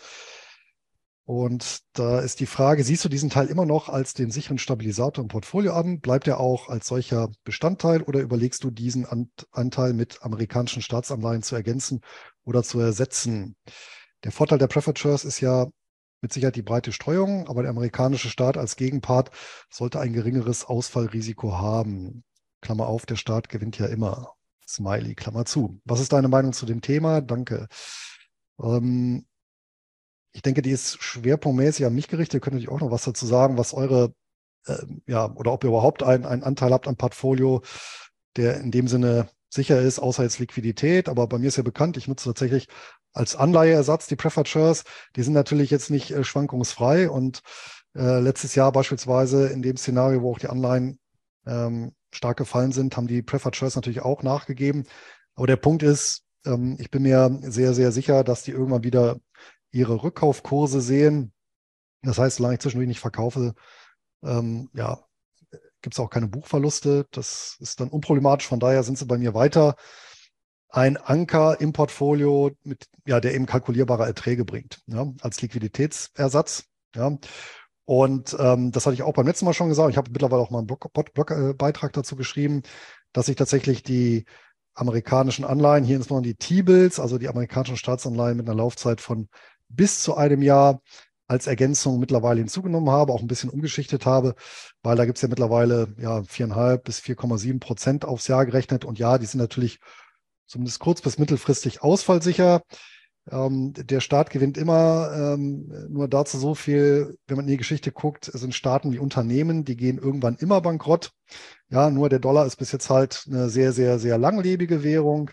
Und da ist die Frage, siehst du diesen Teil immer noch als den sicheren Stabilisator im Portfolio an? Bleibt er auch als solcher Bestandteil oder überlegst du, diesen Anteil mit amerikanischen Staatsanleihen zu ergänzen oder zu ersetzen? Der Vorteil der Preferred Shares ist ja mit Sicherheit die breite Streuung, aber der amerikanische Staat als Gegenpart sollte ein geringeres Ausfallrisiko haben. Klammer auf, der Staat gewinnt ja immer. Smiley, Klammer zu. Was ist deine Meinung zu dem Thema? Danke. Ich denke, die ist schwerpunktmäßig an mich gerichtet. Ihr könnt natürlich auch noch was dazu sagen, was eure, oder ob ihr überhaupt einen Anteil habt am Portfolio, der in dem Sinne sicher ist, außer jetzt Liquidität. Aber bei mir ist ja bekannt, ich nutze tatsächlich als Anleiheersatz die Preferred Shares. Die sind natürlich jetzt nicht schwankungsfrei. Und letztes Jahr beispielsweise in dem Szenario, wo auch die Anleihen stark gefallen sind, haben die Preferred Shares natürlich auch nachgegeben. Aber der Punkt ist, ich bin mir sehr, sehr sicher, dass die irgendwann wieder ihre Rückkaufkurse sehen. Das heißt, solange ich zwischendurch nicht verkaufe, ja, gibt es auch keine Buchverluste. Das ist dann unproblematisch. Von daher sind sie bei mir weiter ein Anker im Portfolio, der eben kalkulierbare Erträge bringt, ja, als Liquiditätsersatz. Ja. Und das hatte ich auch beim letzten Mal schon gesagt. Ich habe mittlerweile auch mal einen Blogbeitrag dazu geschrieben, dass ich tatsächlich die amerikanischen Anleihen, hier insbesondere die T-Bills, also die amerikanischen Staatsanleihen mit einer Laufzeit von bis zu einem Jahr, als Ergänzung mittlerweile hinzugenommen habe, auch ein bisschen umgeschichtet habe, weil da gibt es ja mittlerweile 4,5 bis 4,7% aufs Jahr gerechnet. Und ja, die sind natürlich zumindest kurz- bis mittelfristig ausfallsicher. Der Staat gewinnt immer, nur dazu so viel, wenn man in die Geschichte guckt, sind Staaten wie Unternehmen, die gehen irgendwann immer bankrott. Ja, nur der Dollar ist bis jetzt halt eine sehr, sehr, sehr langlebige Währung.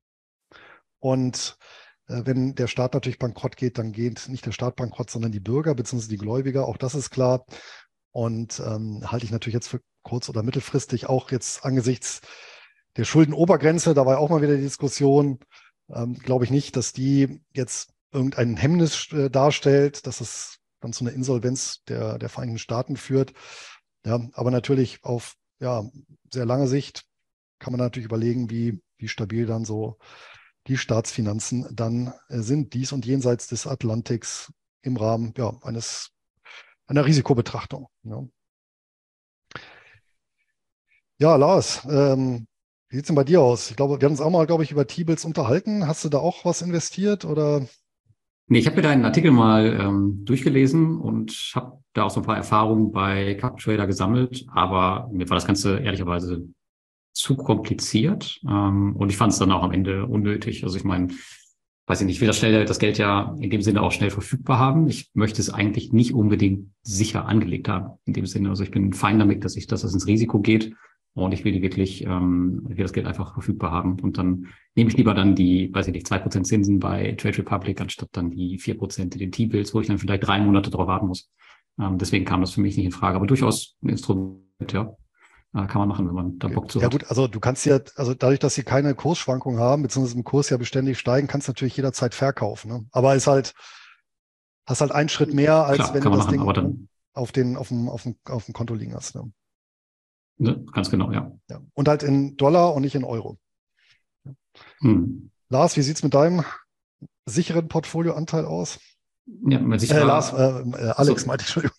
Und wenn der Staat natürlich bankrott geht, dann geht nicht der Staat bankrott, sondern die Bürger bzw. die Gläubiger, auch das ist klar. Und halte ich natürlich jetzt für kurz- oder mittelfristig auch jetzt angesichts der Schuldenobergrenze, da war ja auch mal wieder die Diskussion, glaube ich nicht, dass die jetzt irgendein Hemmnis darstellt, dass es dann zu einer Insolvenz der Vereinigten Staaten führt. Ja, aber natürlich auf sehr lange Sicht kann man natürlich überlegen, wie stabil dann so die Staatsfinanzen dann sind, dies und jenseits des Atlantiks im Rahmen einer Risikobetrachtung. Ja, Lars, wie sieht es denn bei dir aus? Ich glaube, wir haben uns auch mal, glaube ich, über T-Bills unterhalten. Hast du da auch was investiert oder? Nee, ich habe mir deinen Artikel mal durchgelesen und habe da auch so ein paar Erfahrungen bei CapTrader gesammelt, aber mir war das Ganze ehrlicherweise zu kompliziert und ich fand es dann auch am Ende unnötig. Also ich meine, weiß ich nicht, ich will das Geld ja in dem Sinne auch schnell verfügbar haben. Ich möchte es eigentlich nicht unbedingt sicher angelegt haben in dem Sinne. Also ich bin fein damit, dass es ins Risiko geht und ich will die wirklich, ich will das Geld einfach verfügbar haben und dann nehme ich lieber dann die, weiß ich nicht, 2% Zinsen bei Trade Republic anstatt dann die 4% in den T-Bills, wo ich dann vielleicht 3 Monate drauf warten muss. Deswegen kam das für mich nicht in Frage, aber durchaus ein Instrument, ja. Kann man machen, wenn man da Bock zu Ja hat. gut, also du kannst ja, also dadurch, dass sie keine Kursschwankungen haben, beziehungsweise im Kurs ja beständig steigen, kannst du natürlich jederzeit verkaufen. Ne? Aber hast halt einen Schritt mehr, als Klar, wenn kann du man das machen, Ding aber dann, auf dem Konto liegen hast. Ne? ne, ganz genau, ja. Ja. Und halt in Dollar und nicht in Euro. Hm. Lars, wie sieht es mit deinem sicheren Portfolioanteil aus? Ja, mein Lars, sicherer, Alex also, meinte ich, Entschuldigung.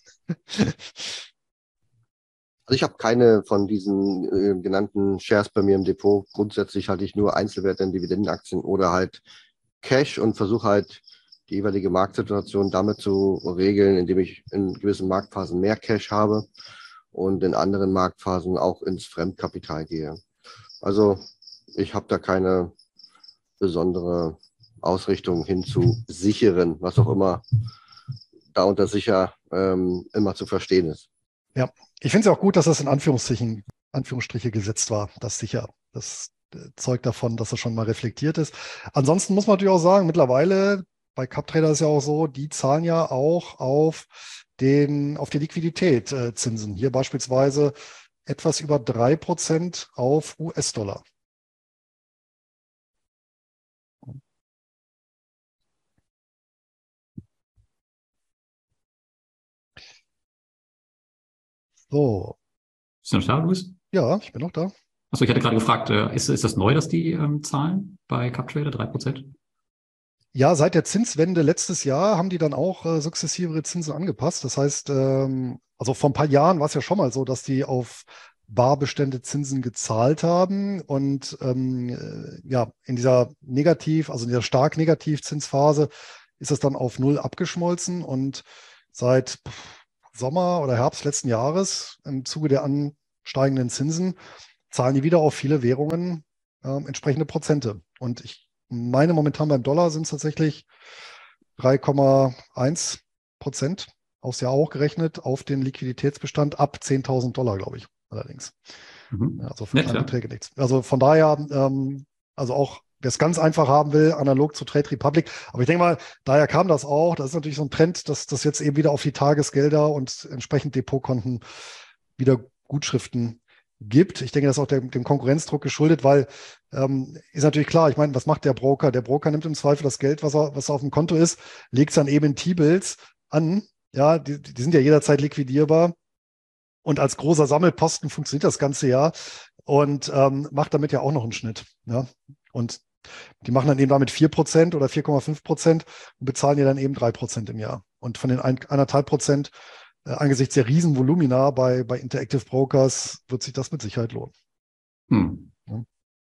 Also ich habe keine von diesen genannten Shares bei mir im Depot. Grundsätzlich halte ich nur Einzelwerte in Dividendenaktien oder halt Cash und versuche halt die jeweilige Marktsituation damit zu regeln, indem ich in gewissen Marktphasen mehr Cash habe und in anderen Marktphasen auch ins Fremdkapital gehe. Also ich habe da keine besondere Ausrichtung hin zu sicheren, was auch immer da unter sicher immer zu verstehen ist. Ja, ich finde es auch gut, dass das in Anführungsstriche gesetzt war, das sicher. Das zeugt davon, dass das schon mal reflektiert ist. Ansonsten muss man natürlich auch sagen, mittlerweile bei CapTrader ist ja auch so, die zahlen ja auch auf die Liquidität Zinsen. Hier beispielsweise etwas über 3% auf US-Dollar. So, bist du noch da, Luis? ja, ich bin noch da. Achso, ich hatte gerade gefragt, ist das neu, dass die zahlen bei CapTrader 3%? Ja, seit der Zinswende letztes Jahr haben die dann auch sukzessive ihre Zinsen angepasst. Das heißt, also vor ein paar Jahren war es ja schon mal so, dass die auf Barbestände Zinsen gezahlt haben und in dieser also in dieser stark Negativzinsphase ist es dann auf null abgeschmolzen und seit Sommer oder Herbst letzten Jahres im Zuge der ansteigenden Zinsen zahlen die wieder auf viele Währungen entsprechende Prozente. Und ich meine momentan beim Dollar sind es tatsächlich 3,1% aufs Jahr auch gerechnet auf den Liquiditätsbestand ab $10.000, glaube ich, allerdings. Ja, also für Nett, kleine ja. Beträge nichts. Also von daher, also auch wer es ganz einfach haben will, analog zu Trade Republic. Aber ich denke mal, daher kam das auch. Das ist natürlich so ein Trend, dass das jetzt eben wieder auf die Tagesgelder und entsprechend Depotkonten wieder Gutschriften gibt. Ich denke, das ist auch dem Konkurrenzdruck geschuldet, weil ist natürlich klar, ich meine, was macht der Broker? Der Broker nimmt im Zweifel das Geld, was auf dem Konto ist, legt es dann eben in T-Bills an. Ja, die sind ja jederzeit liquidierbar. Und als großer Sammelposten funktioniert das ganze Jahr und macht damit ja auch noch einen Schnitt. Ja? Und die machen dann eben damit 4% oder 4,5% und bezahlen ja dann eben 3% im Jahr. Und von den 1,5% angesichts der Riesenvolumina bei Interactive Brokers wird sich das mit Sicherheit lohnen. Ja.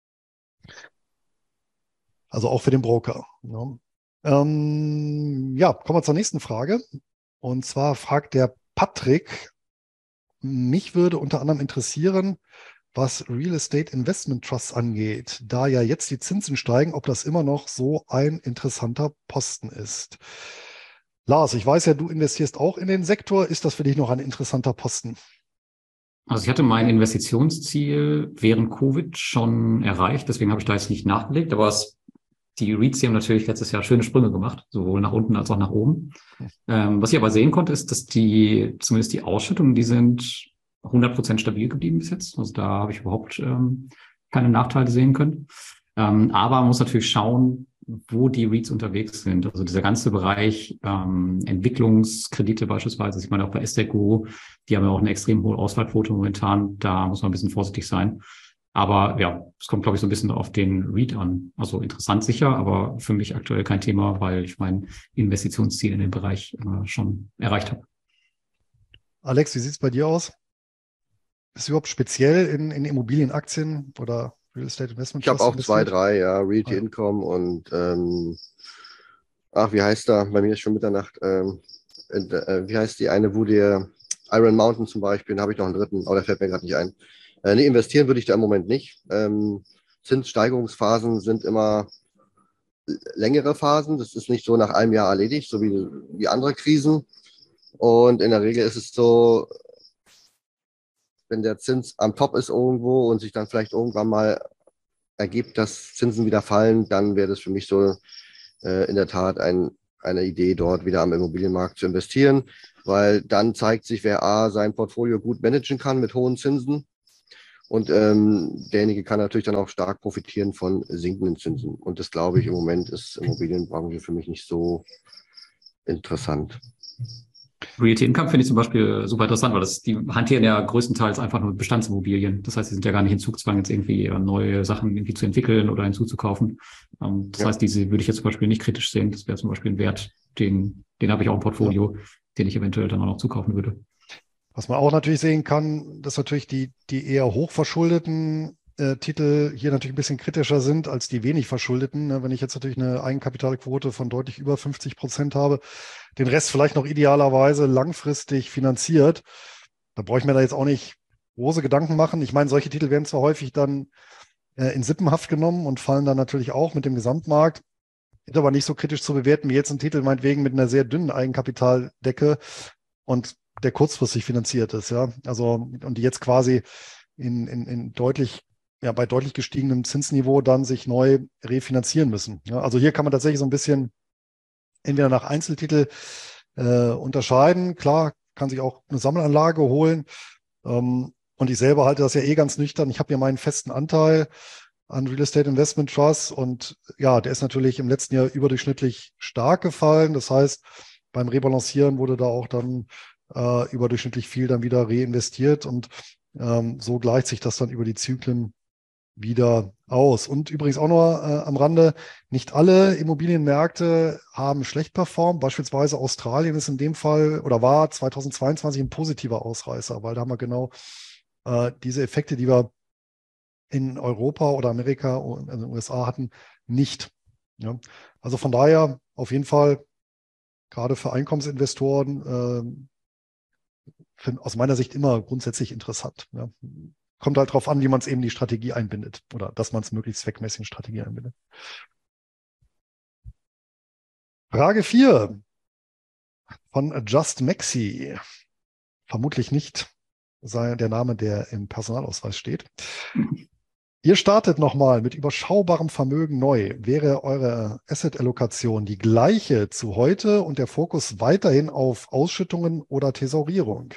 Also auch für den Broker. Ja. Ja, kommen wir zur nächsten Frage. Und zwar fragt der Patrick, mich würde unter anderem interessieren, was Real Estate Investment Trusts angeht, da ja jetzt die Zinsen steigen, ob das immer noch so ein interessanter Posten ist. Lars, ich weiß ja, du investierst auch in den Sektor. Ist das für dich noch ein interessanter Posten? Also ich hatte mein Investitionsziel während Covid schon erreicht, deswegen habe ich da jetzt nicht nachgelegt, aber die REITs haben natürlich letztes Jahr schöne Sprünge gemacht, sowohl nach unten als auch nach oben. Was ich aber sehen konnte, ist, dass zumindest die Ausschüttungen, die sind 100% stabil geblieben bis jetzt. Also da habe ich überhaupt keine Nachteile sehen können. Aber man muss natürlich schauen, wo die REITs unterwegs sind. Also dieser ganze Bereich Entwicklungskredite beispielsweise, ich meine auch bei SDGU, die haben ja auch eine extrem hohe Ausfallquote momentan. Da muss man ein bisschen vorsichtig sein. Aber ja, es kommt, glaube ich, so ein bisschen auf den REIT an. Also interessant sicher, aber für mich aktuell kein Thema, weil ich mein Investitionsziel in dem Bereich schon erreicht habe. Alex, wie sieht es bei dir aus? Bist du überhaupt speziell in Immobilienaktien oder Real Estate Investment Ich habe Trust auch zwei, investiert? drei, ja, Realty Income und wie heißt da? Bei mir ist schon Mitternacht. Wie heißt die eine, wo der Iron Mountain zum Beispiel, da habe ich noch einen dritten, aber der fällt mir gerade nicht ein. Nee, investieren würde ich da im Moment nicht. Zinssteigerungsphasen sind immer längere Phasen. Das ist nicht so nach einem Jahr erledigt, so wie andere Krisen. Und in der Regel ist es so, wenn der Zins am Top ist irgendwo und sich dann vielleicht irgendwann mal ergibt, dass Zinsen wieder fallen, dann wäre das für mich so in der Tat eine Idee, dort wieder am Immobilienmarkt zu investieren, weil dann zeigt sich, wer sein Portfolio gut managen kann mit hohen Zinsen. Und derjenige kann natürlich dann auch stark profitieren von sinkenden Zinsen. Und das glaube ich, im Moment ist Immobilienbranche für mich nicht so interessant. Realty Income finde ich zum Beispiel super interessant, weil die hantieren ja größtenteils einfach nur Bestandsimmobilien. Das heißt, sie sind ja gar nicht in Zugzwang, jetzt irgendwie neue Sachen irgendwie zu entwickeln oder hinzuzukaufen. Das heißt, diese würde ich jetzt zum Beispiel nicht kritisch sehen. Das wäre zum Beispiel ein Wert, den habe ich auch im Portfolio, den ich eventuell dann auch noch zukaufen würde. Was man auch natürlich sehen kann, dass natürlich die eher hochverschuldeten Titel hier natürlich ein bisschen kritischer sind als die wenig verschuldeten. Wenn ich jetzt natürlich eine Eigenkapitalquote von deutlich über 50% habe, den Rest vielleicht noch idealerweise langfristig finanziert, da brauche ich mir da jetzt auch nicht große Gedanken machen. Ich meine, solche Titel werden zwar häufig dann in Sippenhaft genommen und fallen dann natürlich auch mit dem Gesamtmarkt, ist aber nicht so kritisch zu bewerten wie jetzt ein Titel meinetwegen mit einer sehr dünnen Eigenkapitaldecke und der kurzfristig finanziert ist, ja. Also, und die jetzt quasi in deutlich, ja, bei deutlich gestiegenem Zinsniveau dann sich neu refinanzieren müssen. Ja. Also hier kann man tatsächlich so ein bisschen entweder nach Einzeltitel unterscheiden. Klar, kann sich auch eine Sammelanlage holen. Und ich selber halte das ja ganz nüchtern. Ich habe ja meinen festen Anteil an Real Estate Investment Trust und ja, der ist natürlich im letzten Jahr überdurchschnittlich stark gefallen. Das heißt, beim Rebalancieren wurde da auch dann überdurchschnittlich viel dann wieder reinvestiert und so gleicht sich das dann über die Zyklen wieder aus. Und übrigens auch nur am Rande, nicht alle Immobilienmärkte haben schlecht performt. Beispielsweise Australien ist in dem Fall oder war 2022 ein positiver Ausreißer, weil da haben wir genau diese Effekte, die wir in Europa oder Amerika und in den USA hatten, nicht. Ja. Also von daher auf jeden Fall gerade für Einkommensinvestoren aus meiner Sicht immer grundsätzlich interessant. Ja. Kommt halt darauf an, wie man es eben die Strategie einbindet oder dass man es möglichst zweckmäßig in Strategie einbindet. Frage 4 von Just Maxi. Vermutlich nicht der Name, der im Personalausweis steht. Ihr startet nochmal mit überschaubarem Vermögen neu. Wäre eure Asset-Allokation die gleiche zu heute und der Fokus weiterhin auf Ausschüttungen oder Thesaurierung?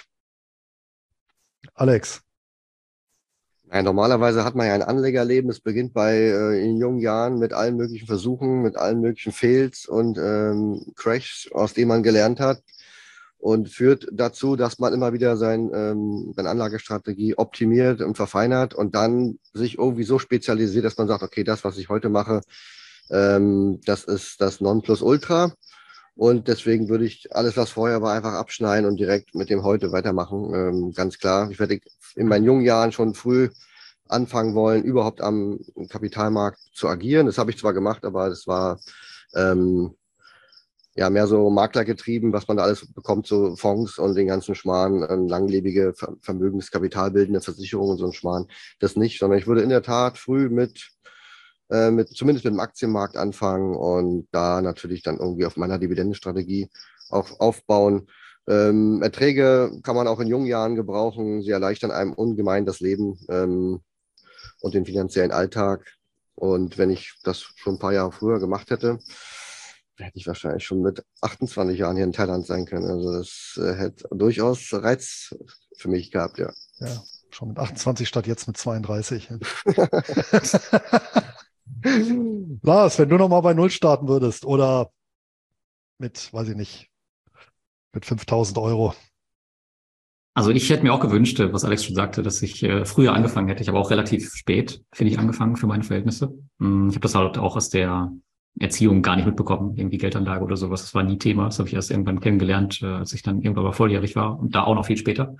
Alex. Ja, normalerweise hat man ja ein Anlegerleben. Es beginnt in jungen Jahren mit allen möglichen Versuchen, mit allen möglichen Fails und Crashs, aus denen man gelernt hat. Und führt dazu, dass man immer wieder seine Anlagestrategie optimiert und verfeinert und dann sich irgendwie so spezialisiert, dass man sagt, okay, das, was ich heute mache, das ist das Nonplusultra. Und deswegen würde ich alles, was vorher war, einfach abschneiden und direkt mit dem heute weitermachen. Ganz klar. Ich werde in meinen jungen Jahren schon früh anfangen wollen, überhaupt am Kapitalmarkt zu agieren. Das habe ich zwar gemacht, aber das war ja, mehr so maklergetrieben, was man da alles bekommt, so Fonds und den ganzen Schmarrn, langlebige vermögenskapitalbildende Versicherungen und so ein Schmarrn, das nicht, sondern ich würde in der Tat früh zumindest mit dem Aktienmarkt anfangen und da natürlich dann irgendwie auf meiner Dividendenstrategie auch aufbauen. Erträge kann man auch in jungen Jahren gebrauchen, sie erleichtern einem ungemein das Leben und den finanziellen Alltag. Und wenn ich das schon ein paar Jahre früher gemacht hätte ich wahrscheinlich schon mit 28 Jahren hier in Thailand sein können. Also das hätte durchaus Reiz für mich gehabt, ja. Ja, schon mit 28 statt jetzt mit 32. Lars, wenn du nochmal bei Null starten würdest oder mit, weiß ich nicht, mit 5.000 Euro. Also ich hätte mir auch gewünscht, was Alex schon sagte, dass ich früher angefangen hätte. Ich habe auch relativ spät, finde ich, angefangen für meine Verhältnisse. Ich habe das halt auch aus der Erziehung gar nicht mitbekommen, irgendwie Geldanlage oder sowas. Das war nie Thema. Das habe ich erst irgendwann kennengelernt, als ich dann irgendwann mal volljährig war und da auch noch viel später.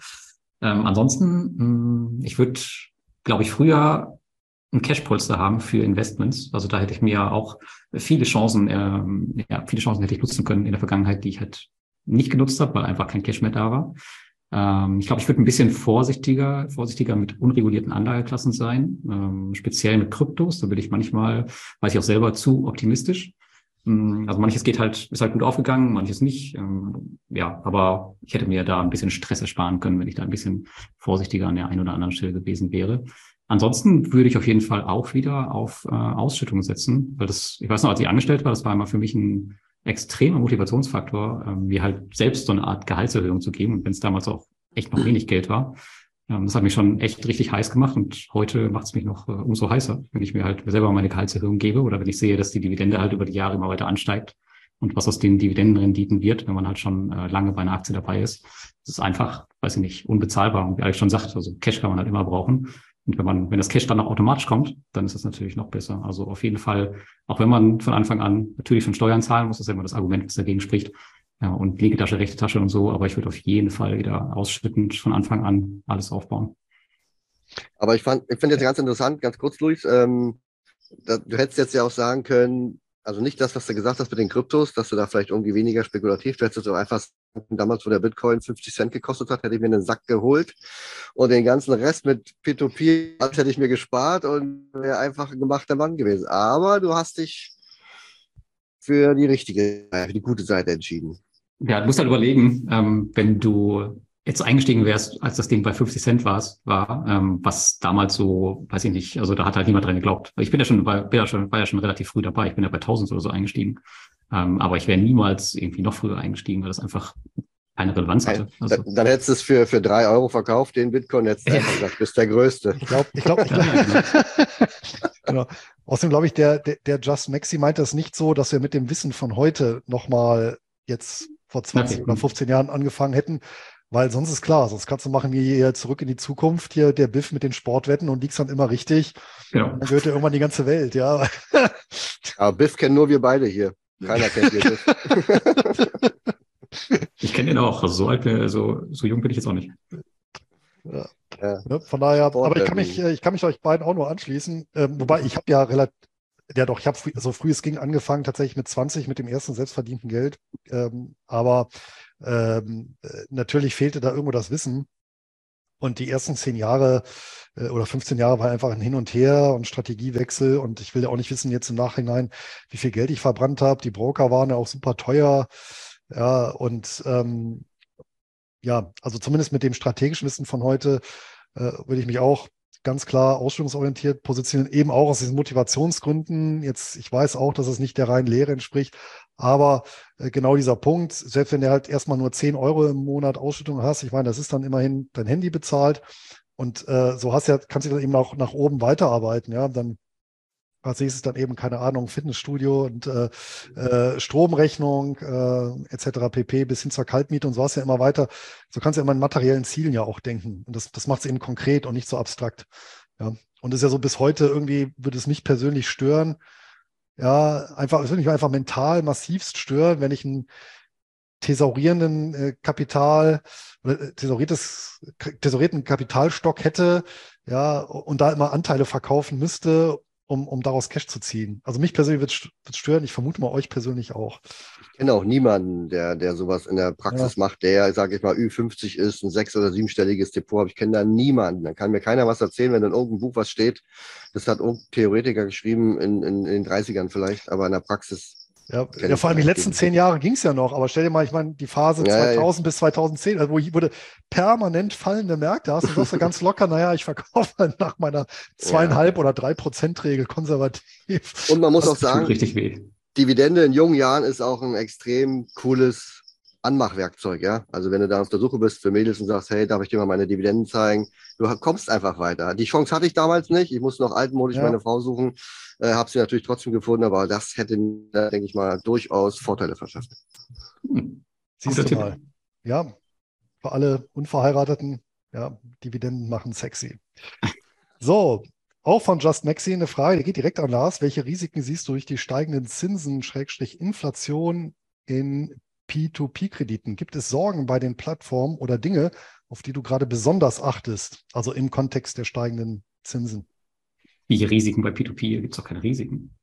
Ansonsten, ich würde, glaube ich, früher ein Cashpolster haben für Investments. Also da hätte ich mir auch viele Chancen hätte ich nutzen können in der Vergangenheit, die ich halt nicht genutzt habe, weil einfach kein Cash mehr da war. Ich glaube, ich würde ein bisschen vorsichtiger mit unregulierten Anlageklassen sein, speziell mit Kryptos. Da bin ich manchmal, weiß ich auch selber, zu optimistisch. Also manches ist halt gut aufgegangen, manches nicht. Ja, aber ich hätte mir da ein bisschen Stress ersparen können, wenn ich da ein bisschen vorsichtiger an der einen oder anderen Stelle gewesen wäre. Ansonsten würde ich auf jeden Fall auch wieder auf Ausschüttungen setzen, weil ich weiß noch, als ich angestellt war, das war immer für mich ein extremer Motivationsfaktor, mir halt selbst so eine Art Gehaltserhöhung zu geben. Und wenn es damals auch echt noch wenig Geld war, das hat mich schon echt richtig heiß gemacht. Und heute macht es mich noch umso heißer, wenn ich mir halt selber meine Gehaltserhöhung gebe oder wenn ich sehe, dass die Dividende halt über die Jahre immer weiter ansteigt und was aus den Dividendenrenditen wird, wenn man halt schon lange bei einer Aktie dabei ist. Das ist einfach, weiß ich nicht, unbezahlbar. Und wie Alex schon sagt, also Cash kann man halt immer brauchen. Und wenn das Cash dann noch automatisch kommt, dann ist es natürlich noch besser. Also auf jeden Fall, auch wenn man von Anfang an natürlich schon Steuern zahlen muss, das ist immer das Argument, was dagegen spricht. Ja, und linke Tasche, rechte Tasche und so. Aber ich würde auf jeden Fall wieder ausschüttend von Anfang an alles aufbauen. Aber ich finde jetzt ganz interessant, ganz kurz, Luis, du hättest jetzt ja auch sagen können, also nicht das, was du gesagt hast mit den Kryptos, dass du da vielleicht irgendwie weniger spekulativ, du hättest so einfach damals, wo der Bitcoin 50 Cent gekostet hat, hätte ich mir einen Sack geholt und den ganzen Rest mit P2P hätte ich mir gespart und wäre einfach ein gemachter Mann gewesen. Aber du hast dich für die gute Seite entschieden. Ja, du musst halt überlegen, wenn du jetzt eingestiegen wärst, als das Ding bei 50 Cent war, was damals so, weiß ich nicht, also da hat halt niemand dran geglaubt. Ich war ja schon relativ früh dabei. Ich bin ja bei 1000 oder so eingestiegen. Aber ich wäre niemals irgendwie noch früher eingestiegen, weil das einfach keine Relevanz hatte. Also, dann hättest du es für 3 Euro verkauft, den Bitcoin, hättest du einfach gesagt, bist der Größte. Ich glaube. Genau. Außerdem glaube ich, der Just Maxi meint das nicht so, dass wir mit dem Wissen von heute nochmal jetzt vor 20 oder 15 Jahren angefangen hätten, weil sonst ist klar, sonst kannst du machen wie hier Zurück in die Zukunft, hier der Biff mit den Sportwetten und liegst dann immer richtig. Genau. Dann gehört ja irgendwann die ganze Welt, ja. Aber Biff kennen nur wir beide hier. Keiner kennt hier Biff. Ich kenne ihn auch, also so jung bin ich jetzt auch nicht. Ja. Ja. Von daher, aber ich kann mich euch beiden auch nur anschließen, wobei ich habe ja ich habe so früh es ging angefangen, tatsächlich mit 20, mit dem ersten selbstverdienten Geld, aber natürlich fehlte da irgendwo das Wissen Und die ersten 10 Jahre oder 15 Jahre war einfach ein Hin und Her und Strategiewechsel. Und ich will ja auch nicht wissen jetzt im Nachhinein, wie viel Geld ich verbrannt habe. Die Broker waren ja auch super teuer. Ja, und ja, also zumindest mit dem strategischen Wissen von heute würde ich mich auch ganz klar ausstellungsorientiert positionieren, eben auch aus diesen Motivationsgründen. Jetzt, ich weiß auch, dass es nicht der reinen Lehre entspricht, aber genau dieser Punkt, selbst wenn du halt erstmal nur 10 Euro im Monat Ausschüttung hast, ich meine, das ist dann immerhin dein Handy bezahlt und so kannst du dann eben auch nach oben weiterarbeiten, ja, dann als nächstes dann eben, keine Ahnung, Fitnessstudio und Stromrechnung etc. pp. Bis hin zur Kaltmiete und so hast du ja immer weiter. So kannst du ja immer in materiellen Zielen ja auch denken. Und das macht es eben konkret und nicht so abstrakt. Ja. Und das ist ja so bis heute irgendwie, würde es mich persönlich stören. Ja, einfach, es würde mich einfach mental massivst stören, wenn ich ein thesaurierenden Kapital oder tesorierten Kapitalstock hätte, ja, und da immer Anteile verkaufen müsste, um daraus Cash zu ziehen. Also mich persönlich wird es stören, ich vermute mal euch persönlich auch. Ich kenne auch niemanden, der sowas in der Praxis macht, der, sage ich mal, Ü50 ist, ein 6- oder 7-stelliges Depot hat. Ich kenne da niemanden. Da kann mir keiner was erzählen, wenn in irgendeinem Buch was steht. Das hat irgendein Theoretiker geschrieben in den 30ern vielleicht, aber in der Praxis. Ja, vor allem die letzten 10 Jahre ging es ja noch, aber stell dir mal, ich meine, die Phase 2000 bis 2010, also wo permanent fallende Märkte hast, und sagst du ganz locker, naja, ich verkaufe halt nach meiner 2,5 oder 3% Regel konservativ. Und man muss auch sagen, richtig weh. Dividende in jungen Jahren ist auch ein extrem cooles Anmachwerkzeug, ja. Also wenn du da auf der Suche bist für Mädels und sagst, hey, darf ich dir mal meine Dividenden zeigen? Du kommst einfach weiter. Die Chance hatte ich damals nicht. Ich musste noch altmodisch meine Frau suchen, habe sie natürlich trotzdem gefunden, aber das hätte mir, denke ich mal, durchaus Vorteile verschafft. Siehst du mal. Ja, für alle Unverheirateten, ja, Dividenden machen sexy. So, auch von Just Maxi eine Frage, die geht direkt an Lars. Welche Risiken siehst du durch die steigenden Zinsen, Inflation in P2P-Krediten? Gibt es Sorgen bei den Plattformen oder Dinge, auf die du gerade besonders achtest? Also im Kontext der steigenden Zinsen. Wie Risiken bei P2P? Hier gibt es doch keine Risiken.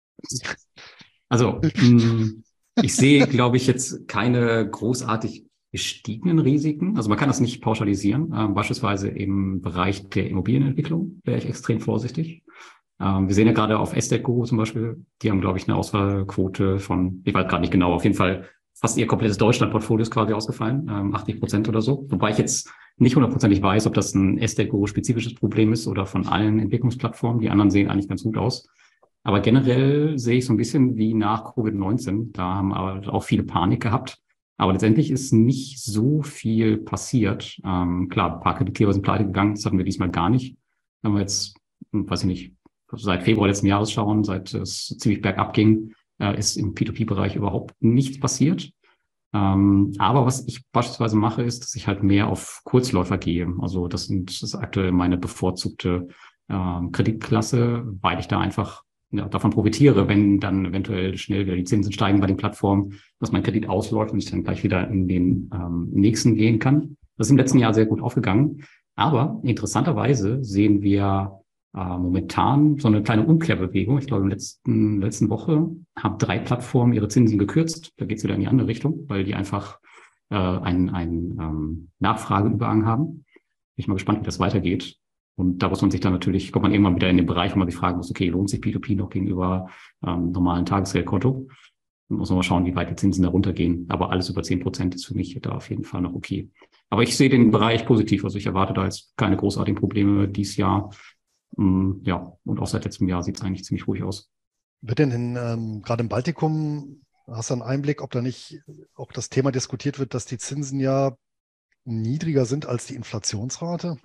Also, ich sehe, glaube ich, jetzt keine großartig gestiegenen Risiken. Also man kann das nicht pauschalisieren. Beispielsweise im Bereich der Immobilienentwicklung wäre ich extrem vorsichtig. Wir sehen ja gerade auf Estate-Guru zum Beispiel, die haben, glaube ich, eine Auswahlquote von, ich weiß gerade nicht genau, auf jeden Fall fast ihr komplettes Deutschland-Portfolio ist quasi ausgefallen, 80% oder so. Wobei ich jetzt nicht 100%ig weiß, ob das ein Estate-Guru-spezifisches Problem ist oder von allen Entwicklungsplattformen. Die anderen sehen eigentlich ganz gut aus. Aber generell sehe ich so ein bisschen wie nach Covid-19. Da haben aber auch viele Panik gehabt. Aber letztendlich ist nicht so viel passiert. Klar, ein paar Kreditgeber sind pleite gegangen. Das hatten wir diesmal gar nicht. Wenn wir jetzt, weiß ich nicht, seit Februar letzten Jahres schauen, seit es ziemlich bergab ging, ist im P2P-Bereich überhaupt nichts passiert. Aber was ich beispielsweise mache, ist, dass ich halt mehr auf Kurzläufer gehe. Also das ist aktuell meine bevorzugte Kreditklasse, weil ich da einfach davon profitiere, wenn dann eventuell schnell wieder die Zinsen steigen bei den Plattformen, dass mein Kredit ausläuft und ich dann gleich wieder in den nächsten gehen kann. Das ist im letzten Jahr sehr gut aufgegangen. Aber interessanterweise sehen wir momentan so eine kleine Umkehrbewegung. Ich glaube, in der letzten Woche haben 3 Plattformen ihre Zinsen gekürzt. Da geht es wieder in die andere Richtung, weil die einfach einen Nachfrageüberhang haben. Bin ich mal gespannt, wie das weitergeht. Und da muss man sich dann natürlich, kommt man irgendwann wieder in den Bereich, wo man sich fragen muss, okay, lohnt sich P2P noch gegenüber normalen Tagesgeldkonto? Dann muss man mal schauen, wie weit die Zinsen da runtergehen. Aber alles über 10% ist für mich da auf jeden Fall noch okay. Aber ich sehe den Bereich positiv. Also ich erwarte da jetzt keine großartigen Probleme dieses Jahr. Ja, und auch seit letztem Jahr sieht es eigentlich ziemlich ruhig aus. Wird denn gerade im Baltikum, hast du einen Einblick, ob da nicht auch das Thema diskutiert wird, dass die Zinsen ja niedriger sind als die Inflationsrate?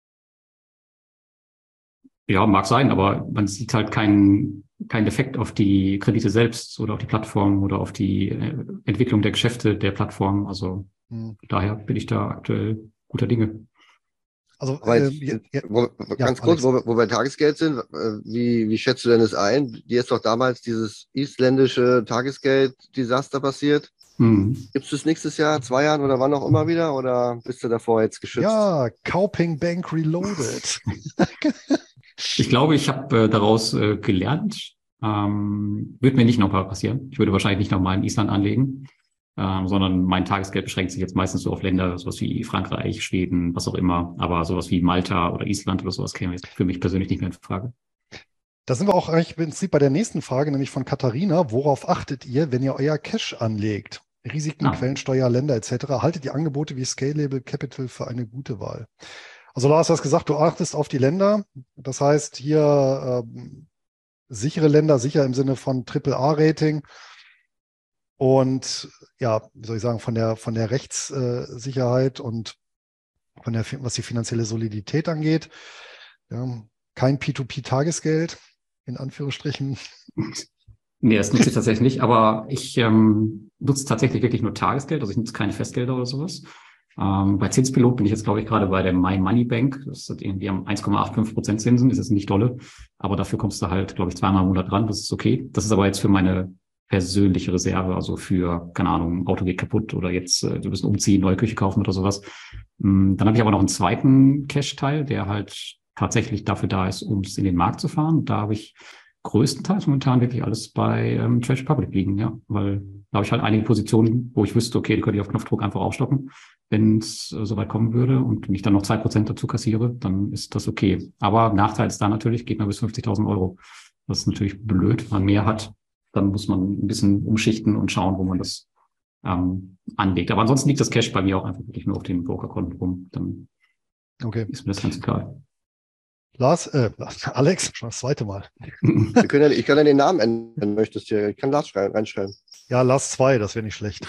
Ja, mag sein, aber man sieht halt keinen Effekt auf die Kredite selbst oder auf die Plattform oder auf die Entwicklung der Geschäfte der Plattform. Also daher bin ich da aktuell guter Dinge. Also ganz kurz, wo wir bei Tagesgeld sind, wie schätzt du denn das ein? Dir ist doch damals dieses isländische Tagesgeld-Desaster passiert. Gibt es das nächstes Jahr, 2 Jahren oder wann auch immer wieder? Oder bist du davor jetzt geschützt? Ja, Kauping Bank Reloaded. Ich glaube, ich habe daraus gelernt. Wird mir nicht nochmal passieren. Ich würde wahrscheinlich nicht nochmal in Island anlegen. sondern mein Tagesgeld beschränkt sich jetzt meistens so auf Länder, sowas wie Frankreich, Schweden, was auch immer. Aber sowas wie Malta oder Island oder sowas käme jetzt für mich persönlich nicht mehr in Frage. Da sind wir auch eigentlich im Prinzip bei der nächsten Frage, nämlich von Katharina. Worauf achtet ihr, wenn ihr euer Cash anlegt? Risiken, Quellensteuer, Länder etc. Haltet ihr Angebote wie Scalable Capital für eine gute Wahl? Also Lars, du hast gesagt, du achtest auf die Länder. Das heißt hier sichere Länder, sicher im Sinne von AAA-Rating. Und ja, wie soll ich sagen, von der Rechtssicherheit und was die finanzielle Solidität angeht. Ja, kein P2P-Tagesgeld, in Anführungsstrichen. Nee, das nutze ich tatsächlich nicht, aber ich nutze tatsächlich wirklich nur Tagesgeld, also ich nutze keine Festgelder oder sowas. Bei Zinspilot bin ich jetzt, glaube ich, gerade bei der My Money Bank. Das ist irgendwie am 1,85% Zinsen, ist jetzt nicht dolle, aber dafür kommst du halt, glaube ich, 2-mal im Monat dran, das ist okay. Das ist aber jetzt für meine persönliche Reserve, also für, keine Ahnung, Auto geht kaputt oder jetzt, du müssen umziehen, neue Küche kaufen oder sowas. Dann habe ich aber noch einen zweiten Cash-Teil, der halt tatsächlich dafür da ist, um es in den Markt zu fahren. Da habe ich größtenteils momentan wirklich alles bei Trade Republic liegen, ja, weil da habe ich halt einige Positionen, wo ich wüsste, okay, die könnte ich auf Knopfdruck einfach aufstocken, wenn es soweit kommen würde und wenn ich dann noch 2% dazu kassiere, dann ist das okay. Aber Nachteil ist da natürlich, geht man bis 50.000 Euro. Das ist natürlich blöd, wenn man mehr hat, dann muss man ein bisschen umschichten und schauen, wo man das anlegt. Aber ansonsten liegt das Cash bei mir auch einfach wirklich nur auf den Brokerkonten rum. Dann ist mir das ganz egal. Lars, Alex, schon das zweite Mal. Ich kann ja den Namen ändern, möchtest du. Ich kann Lars reinschreiben. Ja, Lars 2, das wäre nicht schlecht.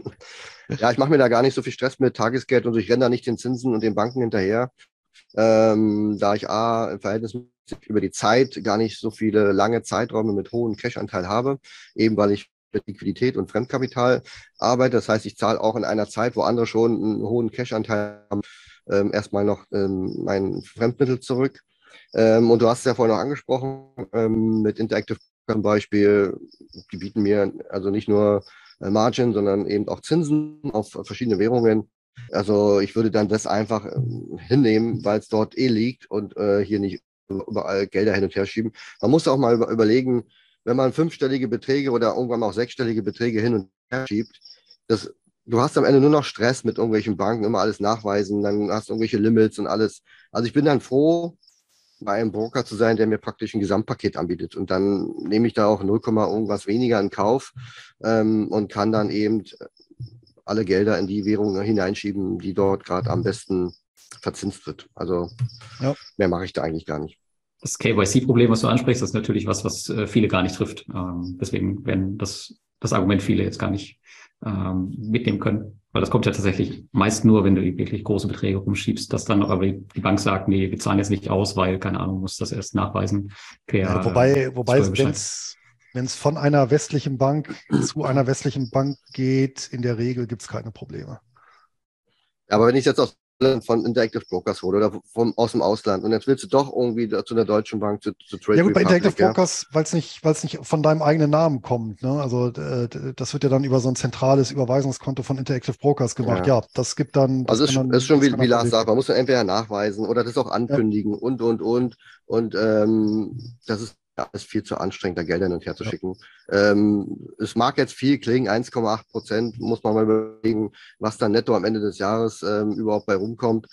Ja, ich mache mir da gar nicht so viel Stress mit Tagesgeld und so. Ich renne da nicht den Zinsen und den Banken hinterher. Da ich im Verhältnis über die Zeit gar nicht so viele lange Zeiträume mit hohem Cash-Anteil habe, eben weil ich mit Liquidität und Fremdkapital arbeite. Das heißt, ich zahle auch in einer Zeit, wo andere schon einen hohen Cash-Anteil haben, erstmal noch mein Fremdmittel zurück. Und du hast es ja vorhin noch angesprochen, mit Interactive zum Beispiel, die bieten mir also nicht nur Margin, sondern eben auch Zinsen auf verschiedene Währungen. Also ich würde dann das einfach hinnehmen, weil es dort liegt und hier nicht überall Gelder hin und her schieben. Man muss auch mal überlegen, wenn man 5-stellige Beträge oder irgendwann auch 6-stellige Beträge hin und her schiebt, du hast am Ende nur noch Stress mit irgendwelchen Banken, immer alles nachweisen, dann hast du irgendwelche Limits und alles. Also ich bin dann froh, bei einem Broker zu sein, der mir praktisch ein Gesamtpaket anbietet. Und dann nehme ich da auch 0, irgendwas weniger in Kauf und kann dann eben alle Gelder in die Währung hineinschieben, die dort gerade am besten verzinst wird. Also mehr mache ich da eigentlich gar nicht. Das KYC-Problem, was du ansprichst, das ist natürlich was viele gar nicht trifft. Deswegen werden das Argument viele jetzt gar nicht mitnehmen können. Weil das kommt ja tatsächlich meist nur, wenn du wirklich große Beträge rumschiebst, dass dann aber die Bank sagt, nee, wir zahlen jetzt nicht aus, weil, keine Ahnung, muss das erst nachweisen. Wobei wenn es von einer westlichen Bank zu einer westlichen Bank geht, in der Regel gibt es keine Probleme. Aber wenn ich jetzt von Interactive Brokers hole oder aus dem Ausland und jetzt willst du doch irgendwie zu einer deutschen Bank, zu Trade Republic. Ja gut, bei Interactive Brokers, weil es nicht von deinem eigenen Namen kommt. Ne? Also das wird ja dann über so ein zentrales Überweisungskonto von Interactive Brokers gemacht. Ja, das gibt dann... Das ist schon wie Lars sagt, man muss dann entweder nachweisen oder das auch ankündigen und. Und das ist alles viel zu anstrengend, da Gelder hin und her zu schicken. Es mag jetzt viel klingen, 1,8%, muss man mal überlegen, was dann netto am Ende des Jahres überhaupt bei rumkommt.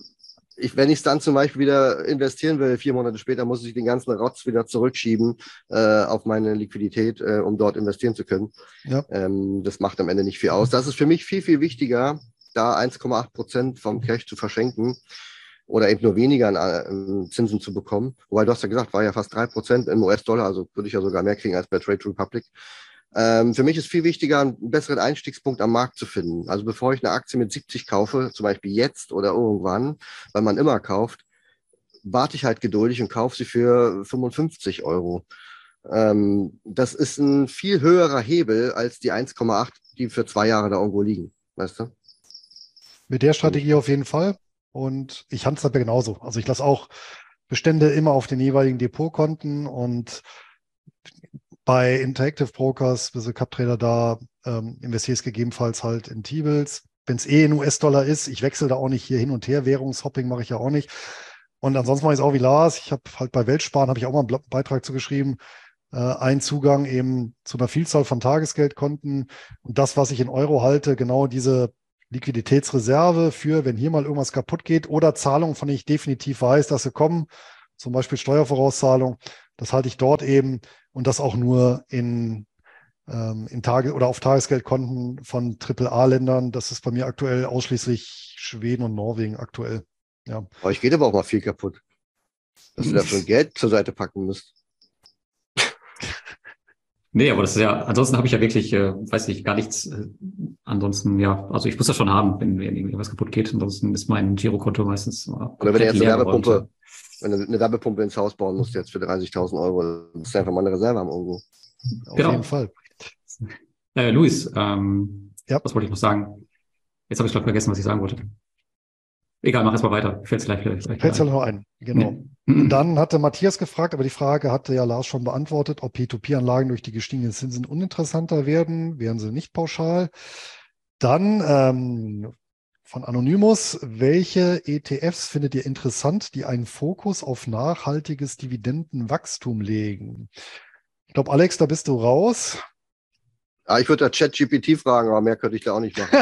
Wenn ich es dann zum Beispiel wieder investieren will, 4 Monate später, muss ich den ganzen Rotz wieder zurückschieben auf meine Liquidität, um dort investieren zu können. Ja. Das macht am Ende nicht viel aus. Das ist für mich viel, viel wichtiger, da 1,8% vom Cash zu verschenken oder eben nur weniger an Zinsen zu bekommen. Wobei du hast ja gesagt, war ja fast 3% im US-Dollar, also würde ich ja sogar mehr kriegen als bei Trade Republic. Für mich ist viel wichtiger, einen besseren Einstiegspunkt am Markt zu finden. Also bevor ich eine Aktie mit 70 kaufe, zum Beispiel jetzt oder irgendwann, weil man immer kauft, warte ich halt geduldig und kaufe sie für 55 Euro. Das ist ein viel höherer Hebel als die 1,8, die für 2 Jahre da irgendwo liegen. Weißt du? Mit der Strategie auf jeden Fall. Und ich handhabe genauso. Also ich lasse auch Bestände immer auf den jeweiligen Depotkonten und bei Interactive Brokers, also CapTrader, da investiere ich gegebenenfalls halt in T-Bills. Wenn es in US-Dollar ist, ich wechsle da auch nicht hier hin und her. Währungshopping mache ich ja auch nicht. Und ansonsten mache ich es auch wie Lars. Ich habe halt bei Weltsparen, habe ich auch mal einen Beitrag zu geschrieben. ein Zugang eben zu einer Vielzahl von Tagesgeldkonten und das, was ich in Euro halte, genau diese Liquiditätsreserve für, wenn hier mal irgendwas kaputt geht oder Zahlungen, von denen ich definitiv weiß, dass sie kommen, zum Beispiel Steuervorauszahlung, das halte ich dort eben und das auch nur in Tage oder auf Tagesgeldkonten von AAA-Ländern. Das ist bei mir aktuell ausschließlich Schweden und Norwegen aktuell. Ja. Bei euch geht aber auch mal viel kaputt, dass ihr dafür Geld zur Seite packen müsst. Nee, aber das ist ja, ansonsten habe ich ja wirklich, weiß nicht, gar nichts. Ansonsten, ja, also ich muss das schon haben, wenn irgendwas kaputt geht. Ansonsten ist mein Girokonto meistens Oder wenn du jetzt eine Wärmepumpe, wenn du eine Wärmepumpe ins Haus bauen musst, jetzt für 30.000 Euro, das ist einfach mal eine Reserve haben irgendwo. Auf jeden Fall. Luis, was wollte ich noch sagen? Jetzt habe ich gerade vergessen, was ich sagen wollte. Egal, mach erst mal weiter. Fällt es gleich noch ein. Genau. Nee. Und dann hatte Matthias gefragt, aber die Frage hatte ja Lars schon beantwortet, ob P2P-Anlagen durch die gestiegenen Zinsen uninteressanter werden. Wären sie nicht pauschal. Dann von Anonymous, welche ETFs findet ihr interessant, die einen Fokus auf nachhaltiges Dividendenwachstum legen? Ich glaube, Alex, da bist du raus. Ja, ich würde da ChatGPT fragen, aber mehr könnte ich da auch nicht machen.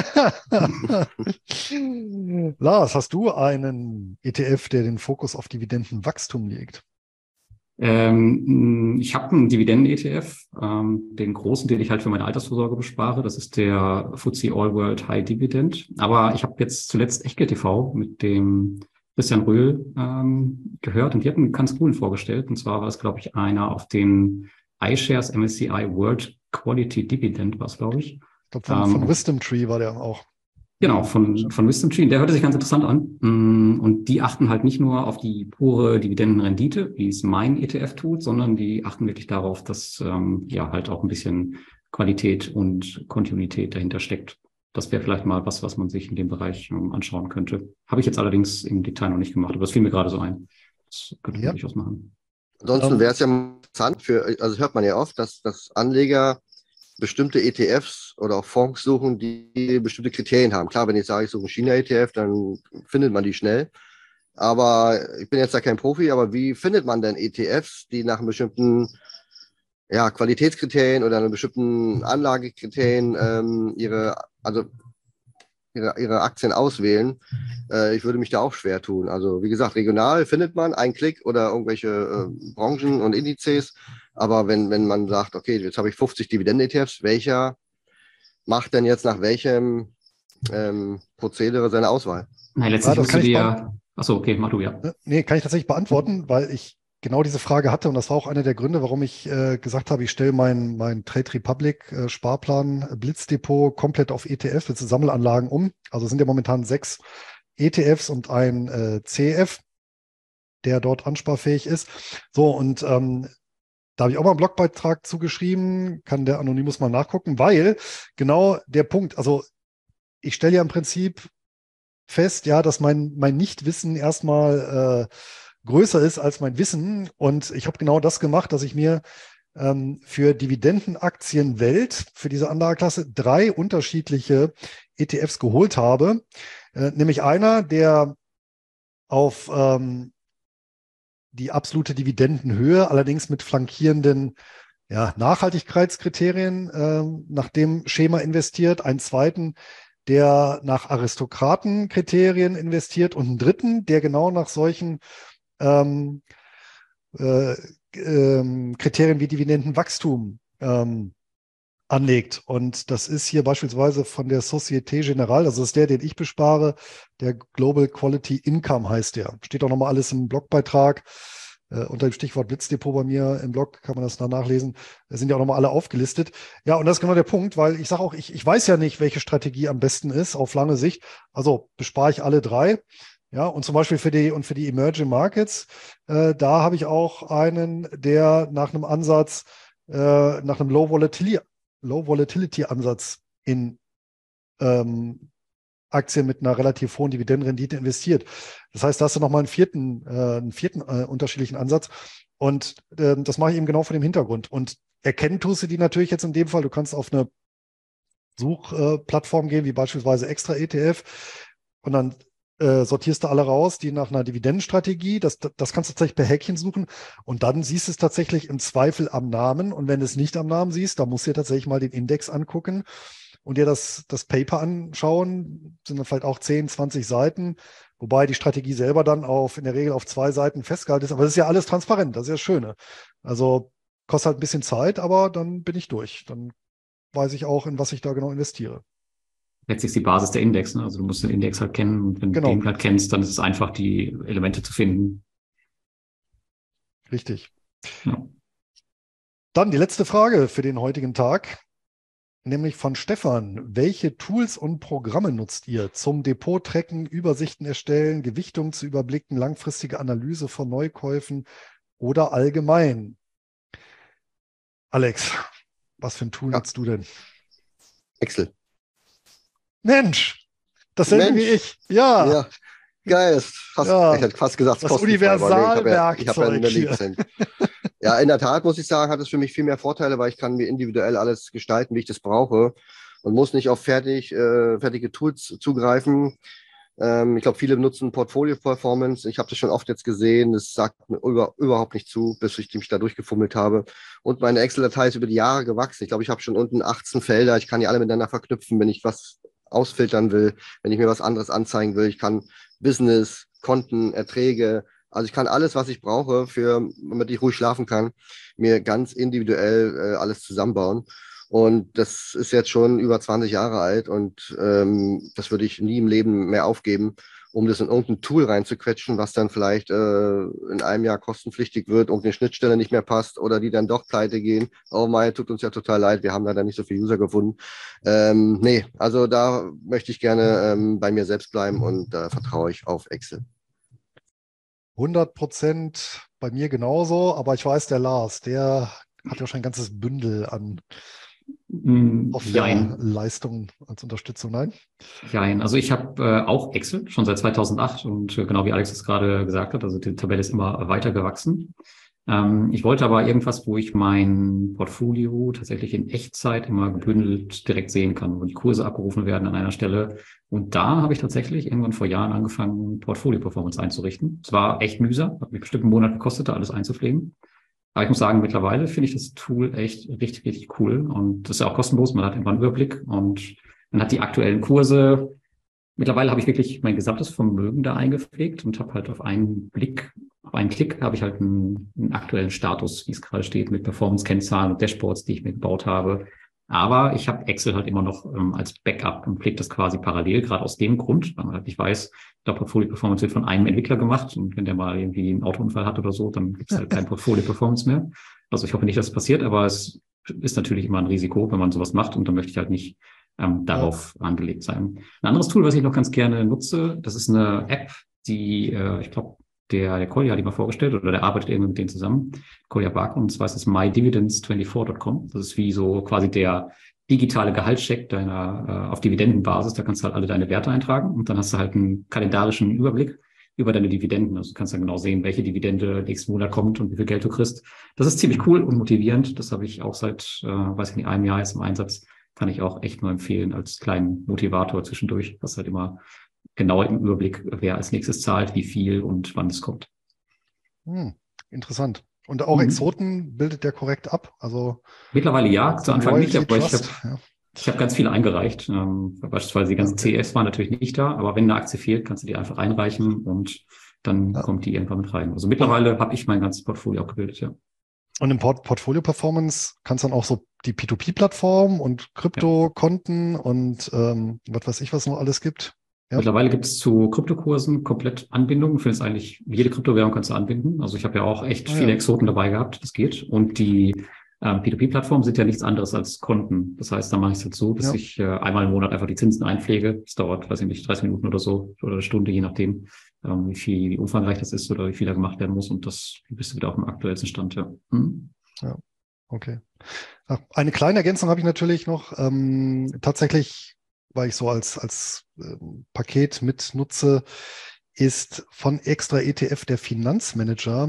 Lars, hast du einen ETF, der den Fokus auf Dividendenwachstum legt? Ich habe einen Dividenden-ETF, den großen, den ich halt für meine Altersvorsorge bespare. Das ist der FTSE All World High Dividend. Aber ich habe jetzt zuletzt Echtgeld TV mit dem Christian Röhl gehört und die hatten einen ganz coolen vorgestellt. Und zwar war es, glaube ich, einer auf den iShares MSCI World Quality Dividend, war es, glaube ich. Ich glaube, von Wisdom Tree war der auch. Genau, von Wisdom Tree. Der hörte sich ganz interessant an. Und die achten halt nicht nur auf die pure Dividendenrendite, wie es mein ETF tut, sondern die achten wirklich darauf, dass halt auch ein bisschen Qualität und Kontinuität dahinter steckt. Das wäre vielleicht mal was man sich in dem Bereich anschauen könnte. Habe ich jetzt allerdings im Detail noch nicht gemacht, aber das fiel mir gerade so ein. Das könnte man durchaus machen. Ansonsten wäre es ja interessant also hört man ja oft, dass Anleger bestimmte ETFs oder auch Fonds suchen, die bestimmte Kriterien haben. Klar, wenn ich sage, ich suche einen China-ETF, dann findet man die schnell. Aber ich bin jetzt da kein Profi, aber wie findet man denn ETFs, die nach einem bestimmten Qualitätskriterien oder einem bestimmten Anlagekriterien ihre Aktien auswählen? Ich würde mich da auch schwer tun. Also wie gesagt, regional findet man einen Klick oder irgendwelche Branchen und Indizes. Aber wenn man sagt, okay, jetzt habe ich 50 Dividenden-ETFs, welcher macht denn jetzt nach welchem Prozedere seine Auswahl? Nein, letztlich musst du dir... Achso, okay, mach du, ja. Nee, kann ich tatsächlich beantworten, weil ich genau diese Frage hatte und das war auch einer der Gründe, warum ich gesagt habe, ich stelle mein Trade Republic Sparplan Blitzdepot komplett auf ETFs mit Sammelanlagen um. Also es sind ja momentan 6 ETFs und ein CF, der dort ansparfähig ist. So, und da habe ich auch mal einen Blogbeitrag zugeschrieben, kann der Anonymous mal nachgucken, weil genau der Punkt, also ich stelle ja im Prinzip fest, ja, dass mein Nichtwissen erstmal größer ist als mein Wissen. Und ich habe genau das gemacht, dass ich mir für Dividendenaktien Welt, für diese Anlageklasse, 3 unterschiedliche ETFs geholt habe. Nämlich einer, der auf die absolute Dividendenhöhe, allerdings mit flankierenden Nachhaltigkeitskriterien nach dem Schema investiert. Einen zweiten, der nach Aristokratenkriterien investiert und einen dritten, der genau nach solchen Kriterien wie Dividendenwachstum anlegt. Und das ist hier beispielsweise von der Société Générale, also das ist der, den ich bespare, der Global Quality Income heißt der. Steht auch nochmal alles im Blogbeitrag. Unter dem Stichwort Blitzdepot bei mir im Blog kann man das da nachlesen. Da sind ja auch nochmal alle aufgelistet. Ja, und das ist genau der Punkt, weil ich sage auch, ich weiß ja nicht, welche Strategie am besten ist auf lange Sicht. Also bespare ich alle 3. Ja, und zum Beispiel für die Emerging Markets, da habe ich auch einen, der nach einem Ansatz, nach einem Low Volatility Ansatz in Aktien mit einer relativ hohen Dividendenrendite investiert. Das heißt, da hast du nochmal einen vierten unterschiedlichen Ansatz. Und das mache ich eben genau vor dem Hintergrund. Und erkennen tust du die natürlich jetzt in dem Fall. Du kannst auf eine Suchplattform gehen, wie beispielsweise Extra ETF. Und dann sortierst du alle raus, die nach einer Dividendenstrategie, das kannst du tatsächlich per Häkchen suchen und dann siehst du es tatsächlich im Zweifel am Namen und wenn du es nicht am Namen siehst, dann musst du dir tatsächlich mal den Index angucken und dir das Paper anschauen, sind dann vielleicht auch 10, 20 Seiten, wobei die Strategie selber dann in der Regel auf 2 Seiten festgehalten ist, aber das ist ja alles transparent, das ist ja das Schöne. Also kostet halt ein bisschen Zeit, aber dann bin ich durch, dann weiß ich auch, in was ich da genau investiere. Letztlich ist die Basis der Index, ne? Also du musst den Index halt kennen und wenn du Genau, den halt kennst, dann ist es einfach, die Elemente zu finden. richtig. Ja. Dann die letzte Frage für den heutigen Tag, nämlich von Stefan. Welche Tools und Programme nutzt ihr zum Depot-Tracken, Übersichten erstellen, Gewichtung zu überblicken, langfristige Analyse von Neukäufen oder allgemein? Alex, was für ein Tool Ja, nutzt du denn? Excel. Mensch, dasselbe wie ich. Ja, Ja, geil. Ich hätte fast gesagt, das kostenfrei, weil ich hab ja eine Universalwerkzeug. Lizenz. Ja, in der Tat muss ich sagen, hat es für mich viel mehr Vorteile, weil ich kann mir individuell alles gestalten, wie ich das brauche und muss nicht auf fertige Tools zugreifen. Ich glaube, viele nutzen Portfolio Performance. Ich habe das schon oft jetzt gesehen. Das sagt mir überhaupt nicht zu, bis ich mich da durchgefummelt habe. Und meine Excel-Datei ist über die Jahre gewachsen. Ich glaube, ich habe schon unten 18 Felder. Ich kann die alle miteinander verknüpfen, wenn ich was ausfiltern will, wenn ich mir was anderes anzeigen will. Ich kann Business, Konten, Erträge, also ich kann alles, was ich brauche, damit ich ruhig schlafen kann, mir ganz individuell alles zusammenbauen. Und das ist jetzt schon über 20 Jahre alt und das würde ich nie im Leben mehr aufgeben, um das in irgendein Tool reinzuquetschen, was dann vielleicht in einem Jahr kostenpflichtig wird, irgendeine Schnittstelle nicht mehr passt oder die dann doch pleite gehen. Oh mein, tut uns ja total leid, wir haben leider nicht so viele User gefunden. Nee, also da möchte ich gerne bei mir selbst bleiben und da vertraue ich auf Excel. 100% bei mir genauso, aber ich weiß, der Lars, der hat ja schon ein ganzes Bündel an Jein. Leistungen als Unterstützung. Nein? Jein. Also ich habe auch Excel schon seit 2008 und genau wie Alex es gerade gesagt hat, also die Tabelle ist immer weiter gewachsen. Ich wollte aber irgendwas, wo ich mein Portfolio tatsächlich in Echtzeit immer gebündelt direkt sehen kann, wo die Kurse abgerufen werden an einer Stelle. Und da habe ich tatsächlich irgendwann vor Jahren angefangen, Portfolio-Performance einzurichten. Es war echt mühsam, hat mich bestimmt einen Monat gekostet, da alles einzupflegen. Aber ich muss sagen, mittlerweile finde ich das Tool echt richtig, richtig cool. Und das ist ja auch kostenlos, man hat irgendwann einen Überblick und man hat die aktuellen Kurse. Mittlerweile habe ich wirklich mein gesamtes Vermögen da eingepflegt und habe halt auf einen Klick habe ich halt einen aktuellen Status, wie es gerade steht, mit Performance-Kennzahlen und Dashboards, die ich mir gebaut habe. Aber ich habe Excel halt immer noch als Backup und pflege das quasi parallel, gerade aus dem Grund, weil man halt nicht weiß, der Portfolio-Performance wird von einem Entwickler gemacht und wenn der mal irgendwie einen Autounfall hat oder so, dann gibt es halt kein Portfolio-Performance mehr. Also ich hoffe nicht, dass es passiert, aber es ist natürlich immer ein Risiko, wenn man sowas macht und dann möchte ich halt nicht darauf angelegt sein. Ein anderes Tool, was ich noch ganz gerne nutze, das ist eine App, die, ich glaube, der Kolja hat die mal vorgestellt oder der arbeitet irgendwie mit denen zusammen, Kolja Barker, und zwar ist es mydividends24.com. Das ist wie so quasi der digitale Gehaltscheck deiner auf Dividendenbasis. Da kannst du halt alle deine Werte eintragen und dann hast du halt einen kalendarischen Überblick über deine Dividenden. Also du kannst dann genau sehen, welche Dividende nächsten Monat kommt und wie viel Geld du kriegst. Das ist ziemlich cool und motivierend. Das habe ich auch seit, weiß ich nicht, einem Jahr jetzt im Einsatz. Kann ich auch echt nur empfehlen als kleinen Motivator zwischendurch. Das halt immer genau im Überblick, wer als nächstes zahlt, wie viel und wann es kommt. Interessant. Und auch Exoten bildet der korrekt ab? Also mittlerweile ja, zu Anfang nicht, aber ich habe ganz viele eingereicht. Beispielsweise die ganzen CEFs waren natürlich nicht da, aber wenn eine Aktie fehlt, kannst du die einfach einreichen und dann kommt die irgendwann mit rein. Also mittlerweile habe ich mein ganzes Portfolio abgebildet, ja. Und im Portfolio Performance kannst du dann auch so die P2P-Plattform und Kryptokonten und was weiß ich, was noch alles gibt. Ja. Mittlerweile gibt es zu Kryptokursen komplett Anbindungen. Du findest eigentlich jede Kryptowährung kannst du anbinden. Also ich habe ja auch echt viele Exoten dabei gehabt. Das geht. Und die P2P-Plattformen sind ja nichts anderes als Konten. Das heißt, da mache ich es jetzt so, dass ich einmal im Monat einfach die Zinsen einpflege. Das dauert, weiß ich nicht, 30 Minuten oder so oder eine Stunde, je nachdem, wie umfangreich das ist oder wie viel da gemacht werden muss. Und das bist du wieder auf dem aktuellsten Stand. Ja, ja, okay. Eine kleine Ergänzung habe ich natürlich noch. Tatsächlich, weil ich so als Paket mitnutze, ist von Extra ETF der Finanzmanager.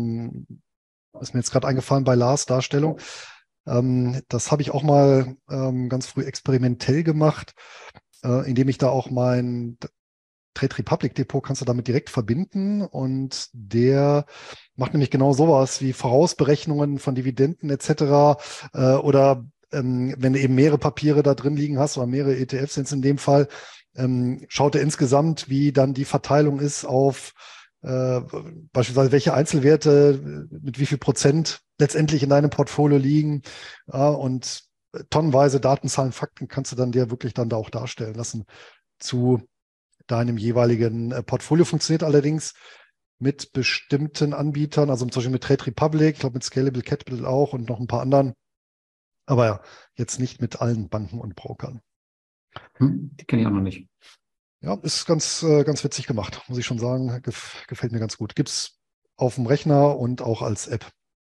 Ist mir jetzt gerade eingefallen bei Lars Darstellung. Das habe ich auch mal ganz früh experimentell gemacht, indem ich da auch mein Trade Republic Depot kannst du damit direkt verbinden und der macht nämlich genau sowas wie Vorausberechnungen von Dividenden etc. Oder wenn du eben mehrere Papiere da drin liegen hast oder mehrere ETFs sind es in dem Fall, schaut er insgesamt, wie dann die Verteilung ist auf beispielsweise welche Einzelwerte mit wie viel Prozent letztendlich in deinem Portfolio liegen, und tonnenweise Datenzahlen, Fakten kannst du dann dir wirklich dann da auch darstellen lassen zu deinem jeweiligen Portfolio. Funktioniert allerdings mit bestimmten Anbietern, also zum Beispiel mit Trade Republic, ich glaube mit Scalable Capital auch und noch ein paar anderen, aber ja, jetzt nicht mit allen Banken und Brokern. Die kenne ich auch noch nicht. Ja, ist ganz witzig gemacht, muss ich schon sagen. Gefällt mir ganz gut. Gibt es auf dem Rechner und auch als App.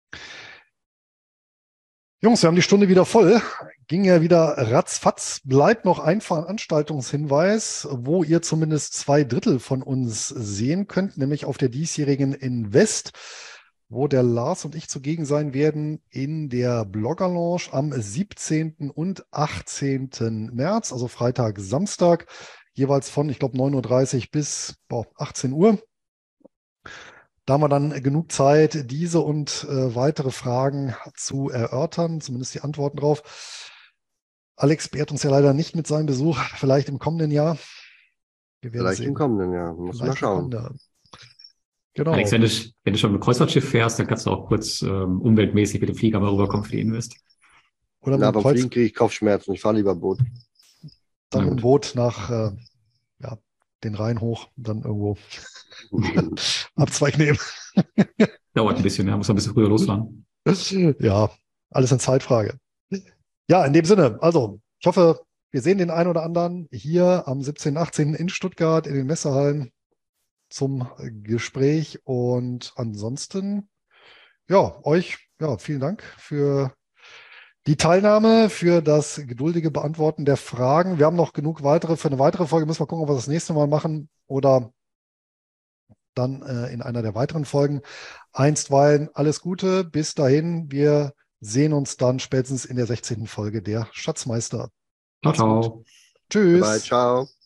Jungs, wir haben die Stunde wieder voll. Ging ja wieder ratzfatz. Bleibt noch ein Veranstaltungshinweis, wo ihr zumindest 2/3 von uns sehen könnt, nämlich auf der diesjährigen Invest, wo der Lars und ich zugegen sein werden in der Blogger Lounge am 17. und 18. März, also Freitag, Samstag, jeweils von, ich glaube, 9:30 Uhr bis 18 Uhr. Da haben wir dann genug Zeit, diese und weitere Fragen zu erörtern, zumindest die Antworten drauf. Alex beehrt uns ja leider nicht mit seinem Besuch, vielleicht im kommenden Jahr. Wir werden vielleicht sehen. Im kommenden Jahr, muss man schauen. Genau. Alex, wenn du schon mit dem Kreuzfahrtschiff fährst, dann kannst du auch kurz umweltmäßig mit dem Flieger mal rüberkommen für die Invest. Oder beim Fliegen kriege ich Kopfschmerzen, ich fahre lieber Boot. Dann im Boot nach den Rhein hoch und dann irgendwo Abzweig nehmen. Dauert ein bisschen, muss ein bisschen früher losfahren. Ja, alles eine Zeitfrage. Ja, in dem Sinne, also ich hoffe, wir sehen den einen oder anderen hier am 17., 18. in Stuttgart in den Messehallen zum Gespräch und ansonsten, ja, euch, vielen Dank für die Teilnahme, für das geduldige Beantworten der Fragen. Wir haben noch genug weitere. Für eine weitere Folge müssen wir gucken, ob wir das nächste Mal machen oder dann in einer der weiteren Folgen. Einstweilen alles Gute. Bis dahin. Wir sehen uns dann spätestens in der 16. Folge der Schatzmeister. Ciao, ciao. Tschüss. Bye, ciao.